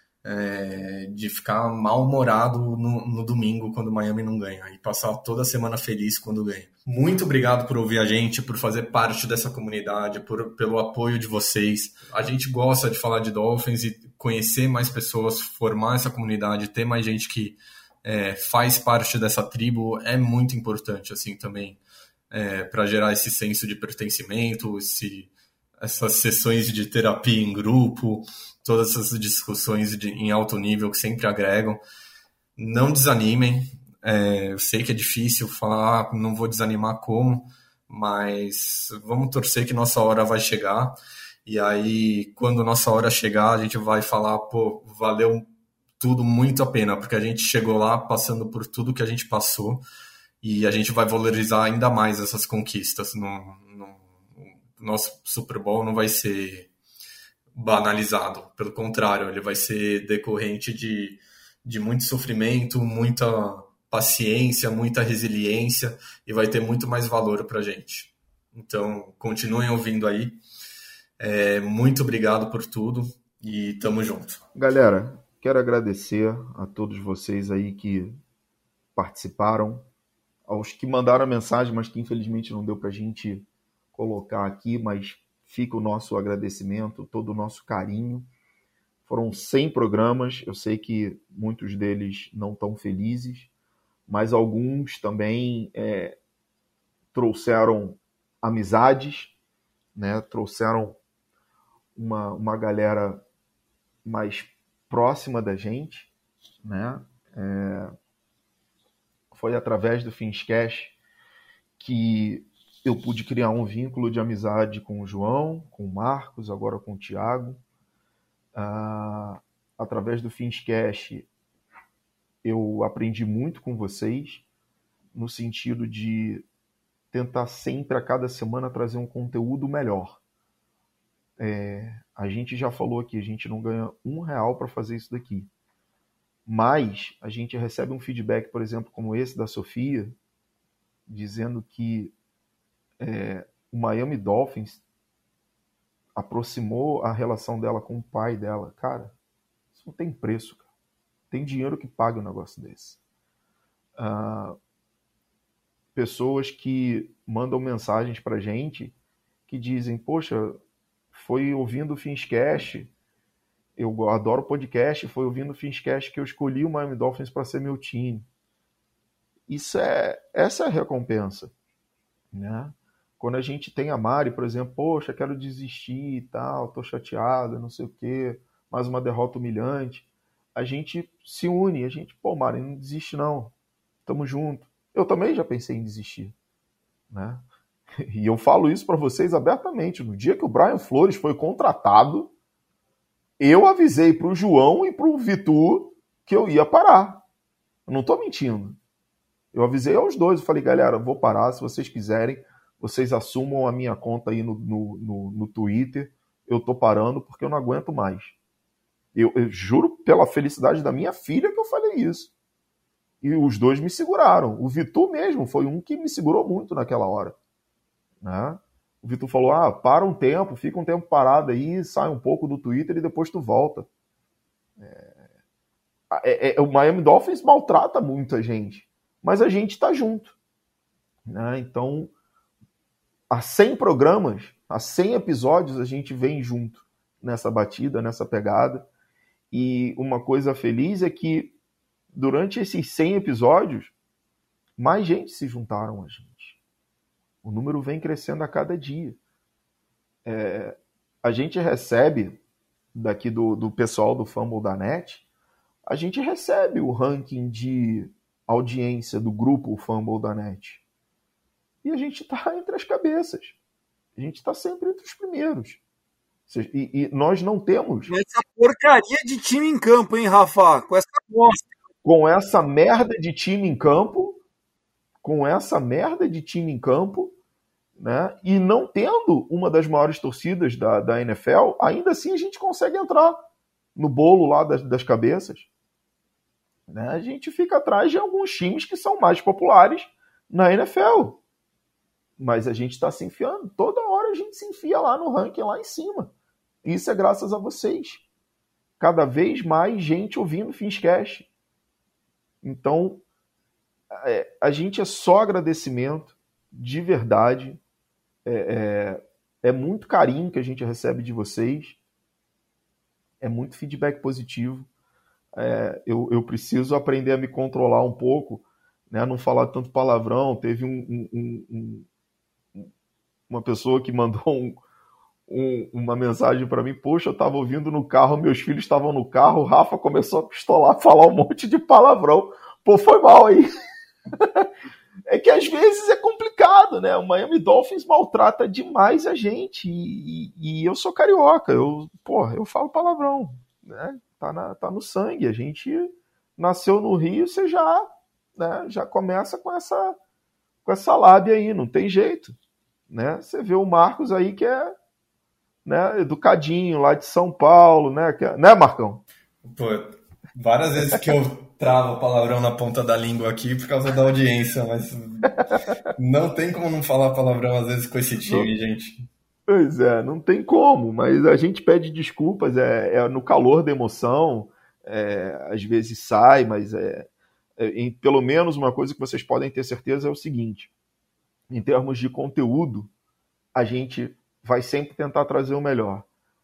é, de ficar mal-humorado no, no domingo quando o Miami não ganha e passar toda a semana feliz quando ganha. Muito obrigado por ouvir a gente, por fazer parte dessa comunidade, por, pelo apoio de vocês. A gente gosta de falar de Dolphins e conhecer mais pessoas, formar essa comunidade, ter mais gente que é, faz parte dessa tribo é muito importante assim também. É, para gerar esse senso de pertencimento, esse, essas sessões de terapia em grupo, todas essas discussões de, em alto nível que sempre agregam. Não desanimem, é, eu sei que é difícil falar, não vou desanimar como, mas vamos torcer que nossa hora vai chegar, e aí quando nossa hora chegar a gente vai falar, pô, valeu tudo muito a pena, porque a gente chegou lá passando por tudo que a gente passou, e a gente vai valorizar ainda mais essas conquistas. No, no, o nosso Super Bowl não vai ser banalizado. Pelo contrário, ele vai ser decorrente de, de muito sofrimento, muita paciência, muita resiliência e vai ter muito mais valor para a gente. Então, continuem ouvindo aí. É, muito obrigado por tudo e tamo junto. Galera, quero agradecer a todos vocês aí que participaram, aos que mandaram a mensagem, mas que infelizmente não deu para a gente colocar aqui, mas fica o nosso agradecimento, todo o nosso carinho. Foram cem programas, eu sei que muitos deles não estão felizes, mas alguns também é, trouxeram amizades, né? Trouxeram uma, uma galera mais próxima da gente, né? É, foi através do Finscast que eu pude criar um vínculo de amizade com o João, com o Marcos, agora com o Thiago. Ah, através do Finscast eu aprendi muito com vocês, no sentido de tentar sempre, a cada semana, trazer um conteúdo melhor. É, a gente já falou aqui, a gente não ganha um real para fazer isso daqui. Mas a gente recebe um feedback, por exemplo, como esse da Sofia, dizendo que é, o Miami Dolphins aproximou a relação dela com o pai dela. Cara, isso não tem preço, cara. Tem dinheiro que paga um negócio desse. Ah, pessoas que mandam mensagens pra gente que dizem, poxa, foi ouvindo o Finscast, eu adoro podcast, foi ouvindo o Finscast que eu escolhi o Miami Dolphins para ser meu time. Isso é, essa é a recompensa, né? Quando a gente tem a Mari, por exemplo, poxa, quero desistir e tal, tô chateado, não sei o quê, mais uma derrota humilhante, a gente se une, a gente, pô, Mari, não desiste não, tamo junto. Eu também já pensei em desistir, né? E eu falo isso para vocês abertamente. No dia que o Brian Flores foi contratado, eu avisei pro João e pro Vitor que eu ia parar. Eu não tô mentindo. Eu avisei aos dois, eu falei, galera, eu vou parar, se vocês quiserem, vocês assumam a minha conta aí no, no, no, no Twitter, eu tô parando porque eu não aguento mais. Eu, eu juro pela felicidade da minha filha que eu falei isso. E os dois me seguraram. O Vitor mesmo foi um que me segurou muito naquela hora, né? O Vitor falou, ah, para um tempo, fica um tempo parado aí, sai um pouco do Twitter e depois tu volta. É... É, é, o Miami Dolphins maltrata muita gente, mas a gente tá junto, né? Então, há cem programas, há cem episódios, a gente vem junto nessa batida, nessa pegada. E uma coisa feliz é que durante esses cem episódios, mais gente se juntaram a gente. O número vem crescendo a cada dia. É, a gente recebe, daqui do, do pessoal do Fumble da Net, a gente recebe o ranking de audiência do grupo Fumble da Net. E a gente está entre as cabeças. A gente está sempre entre os primeiros. E, e nós não temos... Essa porcaria de time em campo, hein, Rafa? Com essa bosta. Com essa merda de time em campo, com essa merda de time em campo, né? E não tendo uma das maiores torcidas da, da N F L, ainda assim a gente consegue entrar no bolo lá das, das cabeças. Né? A gente fica atrás de alguns times que são mais populares na N F L. Mas a gente está se enfiando. Toda hora a gente se enfia lá no ranking, lá em cima. Isso é graças a vocês. Cada vez mais gente ouvindo Finscast. Então, é, a gente é só agradecimento, de verdade. É, é, é muito carinho que a gente recebe de vocês. É muito feedback positivo. É, eu, eu preciso aprender a me controlar um pouco, né, não falar tanto palavrão. Teve um, um, um, um, uma pessoa que mandou um, um, uma mensagem para mim: poxa, eu estava ouvindo no carro, meus filhos estavam no carro, o Rafa começou a pistolar, falar um monte de palavrão. Pô, foi mal aí. É que às vezes é complicado, né? O Miami Dolphins maltrata demais a gente. E, e, e eu sou carioca. Eu, porra, eu falo palavrão, né? Tá, na, tá no sangue. A gente nasceu no Rio, você já, né, já começa com essa, com essa lábia aí. Não tem jeito, né? Você vê o Marcos aí que é, né, educadinho, lá de São Paulo, né? Que é, né, Marcão? Pô, várias vezes que eu travo palavrão na ponta da língua aqui por causa da audiência, mas não tem como não falar palavrão às vezes com esse time, não, gente. Pois é, não tem como, mas a gente pede desculpas, é, é no calor da emoção, é, às vezes sai, mas é, é, em, pelo menos uma coisa que vocês podem ter certeza é o seguinte: em termos de conteúdo, a gente vai sempre tentar trazer o melhor.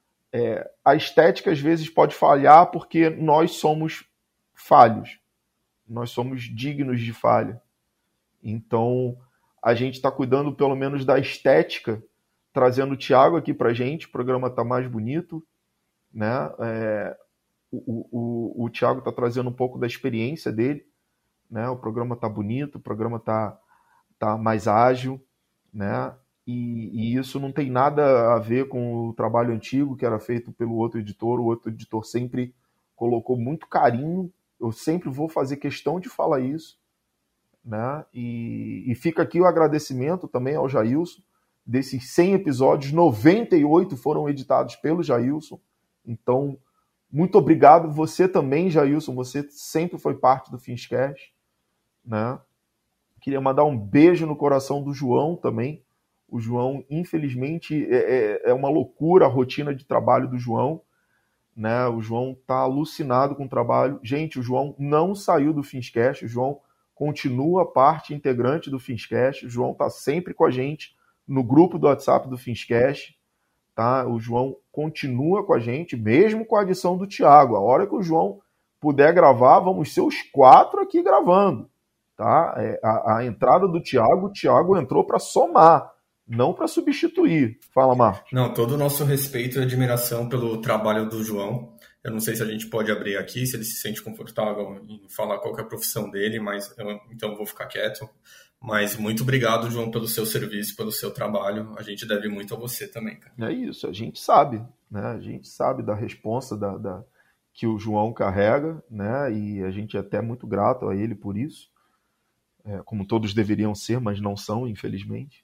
É, a estética às vezes pode falhar porque nós somos falhos, nós somos dignos de falha. Então a gente está cuidando pelo menos da estética, trazendo o Thiago aqui pra gente. O programa está mais bonito, né? É, o, o, o Thiago está trazendo um pouco da experiência dele, né? O programa está bonito, o programa está tá mais ágil, né? E, e isso não tem nada a ver com o trabalho antigo que era feito pelo outro editor. O outro editor sempre colocou muito carinho. Eu sempre vou fazer questão de falar isso, né? E, e fica aqui o agradecimento também ao Jailson. Desses cem episódios, noventa e oito foram editados pelo Jailson. Então, muito obrigado. Você também, Jailson, você sempre foi parte do Finscast, né? Queria mandar um beijo no coração do João também. O João, infelizmente, é, é uma loucura a rotina de trabalho do João, né? O João tá alucinado com o trabalho. Gente, o João não saiu do Finscast, o João continua parte integrante do Finscast, o João tá sempre com a gente no grupo do WhatsApp do Finscast, tá? O João continua com a gente, mesmo com a adição do Thiago. A hora que o João puder gravar, vamos ser os quatro aqui gravando, tá? É, a, a entrada do Thiago, o Thiago entrou para somar, não para substituir. Fala, Marcos. Não, todo o nosso respeito e admiração pelo trabalho do João. Eu não sei se a gente pode abrir aqui, se ele se sente confortável em falar qual que é a profissão dele, mas eu, então eu vou ficar quieto. Mas muito obrigado, João, pelo seu serviço, pelo seu trabalho. A gente deve muito a você também, cara. É isso, a gente sabe, né? A gente sabe da responsa da, da, que o João carrega, né? E a gente é até muito grato a ele por isso. É, como todos deveriam ser, mas não são, infelizmente.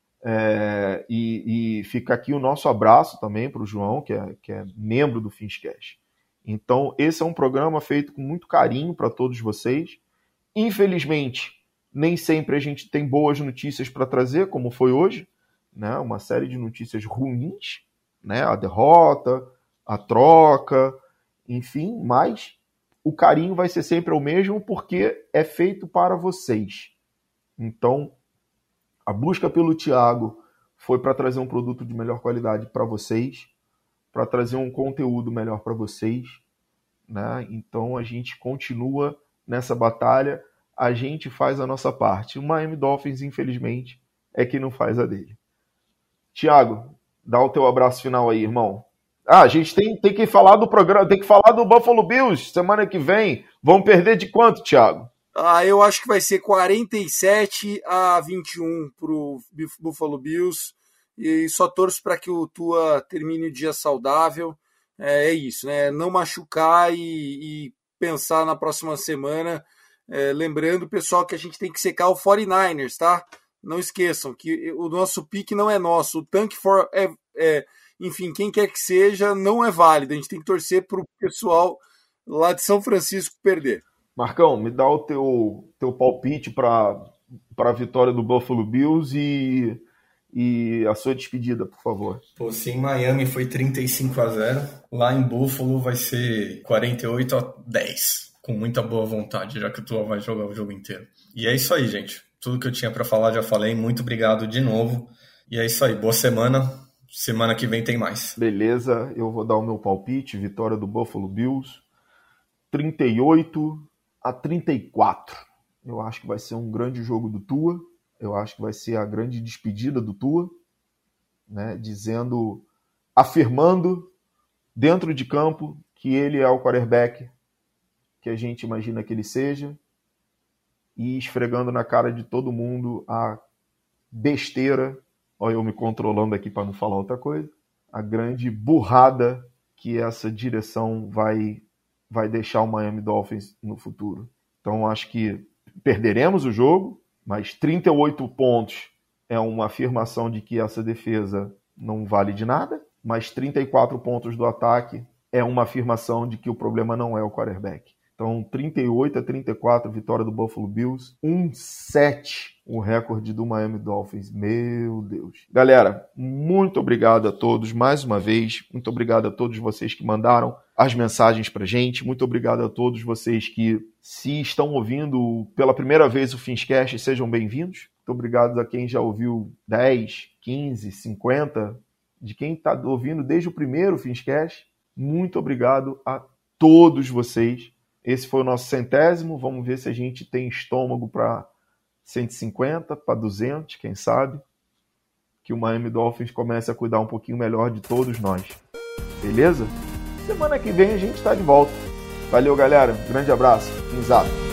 É, e, e fica aqui o nosso abraço também para o João, que é, que é membro do Finscast. Então, esse é um programa feito com muito carinho para todos vocês. Infelizmente, nem sempre a gente tem boas notícias para trazer, como foi hoje, né? Uma série de notícias ruins, né? A derrota, a troca, enfim, mas o carinho vai ser sempre o mesmo porque é feito para vocês. Então, a busca pelo Thiago foi para trazer um produto de melhor qualidade para vocês, para trazer um conteúdo melhor para vocês, né? Então a gente continua nessa batalha, a gente faz a nossa parte. O Miami Dolphins, infelizmente, é que não faz a dele. Thiago, dá o teu abraço final aí, irmão. Ah, a gente tem, tem que falar do programa, tem que falar do Buffalo Bills semana que vem. Vão perder de quanto, Thiago? Ah, eu acho que vai ser quarenta e sete a vinte e um pro Buffalo Bills. E só torço para que o Tua termine o dia saudável. É, é isso, né? Não machucar e, e pensar na próxima semana. É, lembrando, pessoal, que a gente tem que secar o quarenta e nine ers, tá? não esqueçam que o nosso pique não é nosso, o Tank for é, é, enfim, quem quer que seja, não é válido. A gente tem que torcer para o pessoal lá de São Francisco perder. Marcão, me dá o teu, teu palpite para a vitória do Buffalo Bills e, e a sua despedida, por favor. Pô, se em Miami foi trinta e cinco a zero, lá em Buffalo vai ser quarenta e oito a dez, com muita boa vontade, já que o Tua vai jogar o jogo inteiro. E é isso aí, gente. Tudo que eu tinha para falar já falei. Muito obrigado de novo. E é isso aí. Boa semana. Semana que vem tem mais. Beleza, eu vou dar o meu palpite. Vitória do Buffalo Bills. trinta e oito a trinta e quatro. Eu acho que vai ser um grande jogo do Tua. Eu acho que vai ser a grande despedida do Tua, né? Dizendo, afirmando dentro de campo que ele é o quarterback que a gente imagina que ele seja, e esfregando na cara de todo mundo a besteira, olha eu me controlando aqui para não falar outra coisa, a grande burrada que essa direção vai, vai deixar o Miami Dolphins no futuro. Então acho que perderemos o jogo, mas trinta e oito pontos é uma afirmação de que essa defesa não vale de nada, mas trinta e quatro pontos do ataque é uma afirmação de que o problema não é o quarterback. Então, trinta e oito a trinta e quatro, vitória do Buffalo Bills. um a sete, o recorde do Miami Dolphins. Meu Deus. Galera, muito obrigado a todos mais uma vez. Muito obrigado a todos vocês que mandaram as mensagens pra gente. Muito obrigado a todos vocês que, se estão ouvindo pela primeira vez o Finscast, sejam bem-vindos. Muito obrigado a quem já ouviu dez, quinze, cinquenta, de quem está ouvindo desde o primeiro Finscast. Muito obrigado a todos vocês. Esse foi o nosso centésimo. Vamos ver se a gente tem estômago para cento e cinquenta, para duzentos, quem sabe. Que o Miami Dolphins comece a cuidar um pouquinho melhor de todos nós. Beleza? Semana que vem a gente está de volta. Valeu, galera. Grande abraço. Fins up.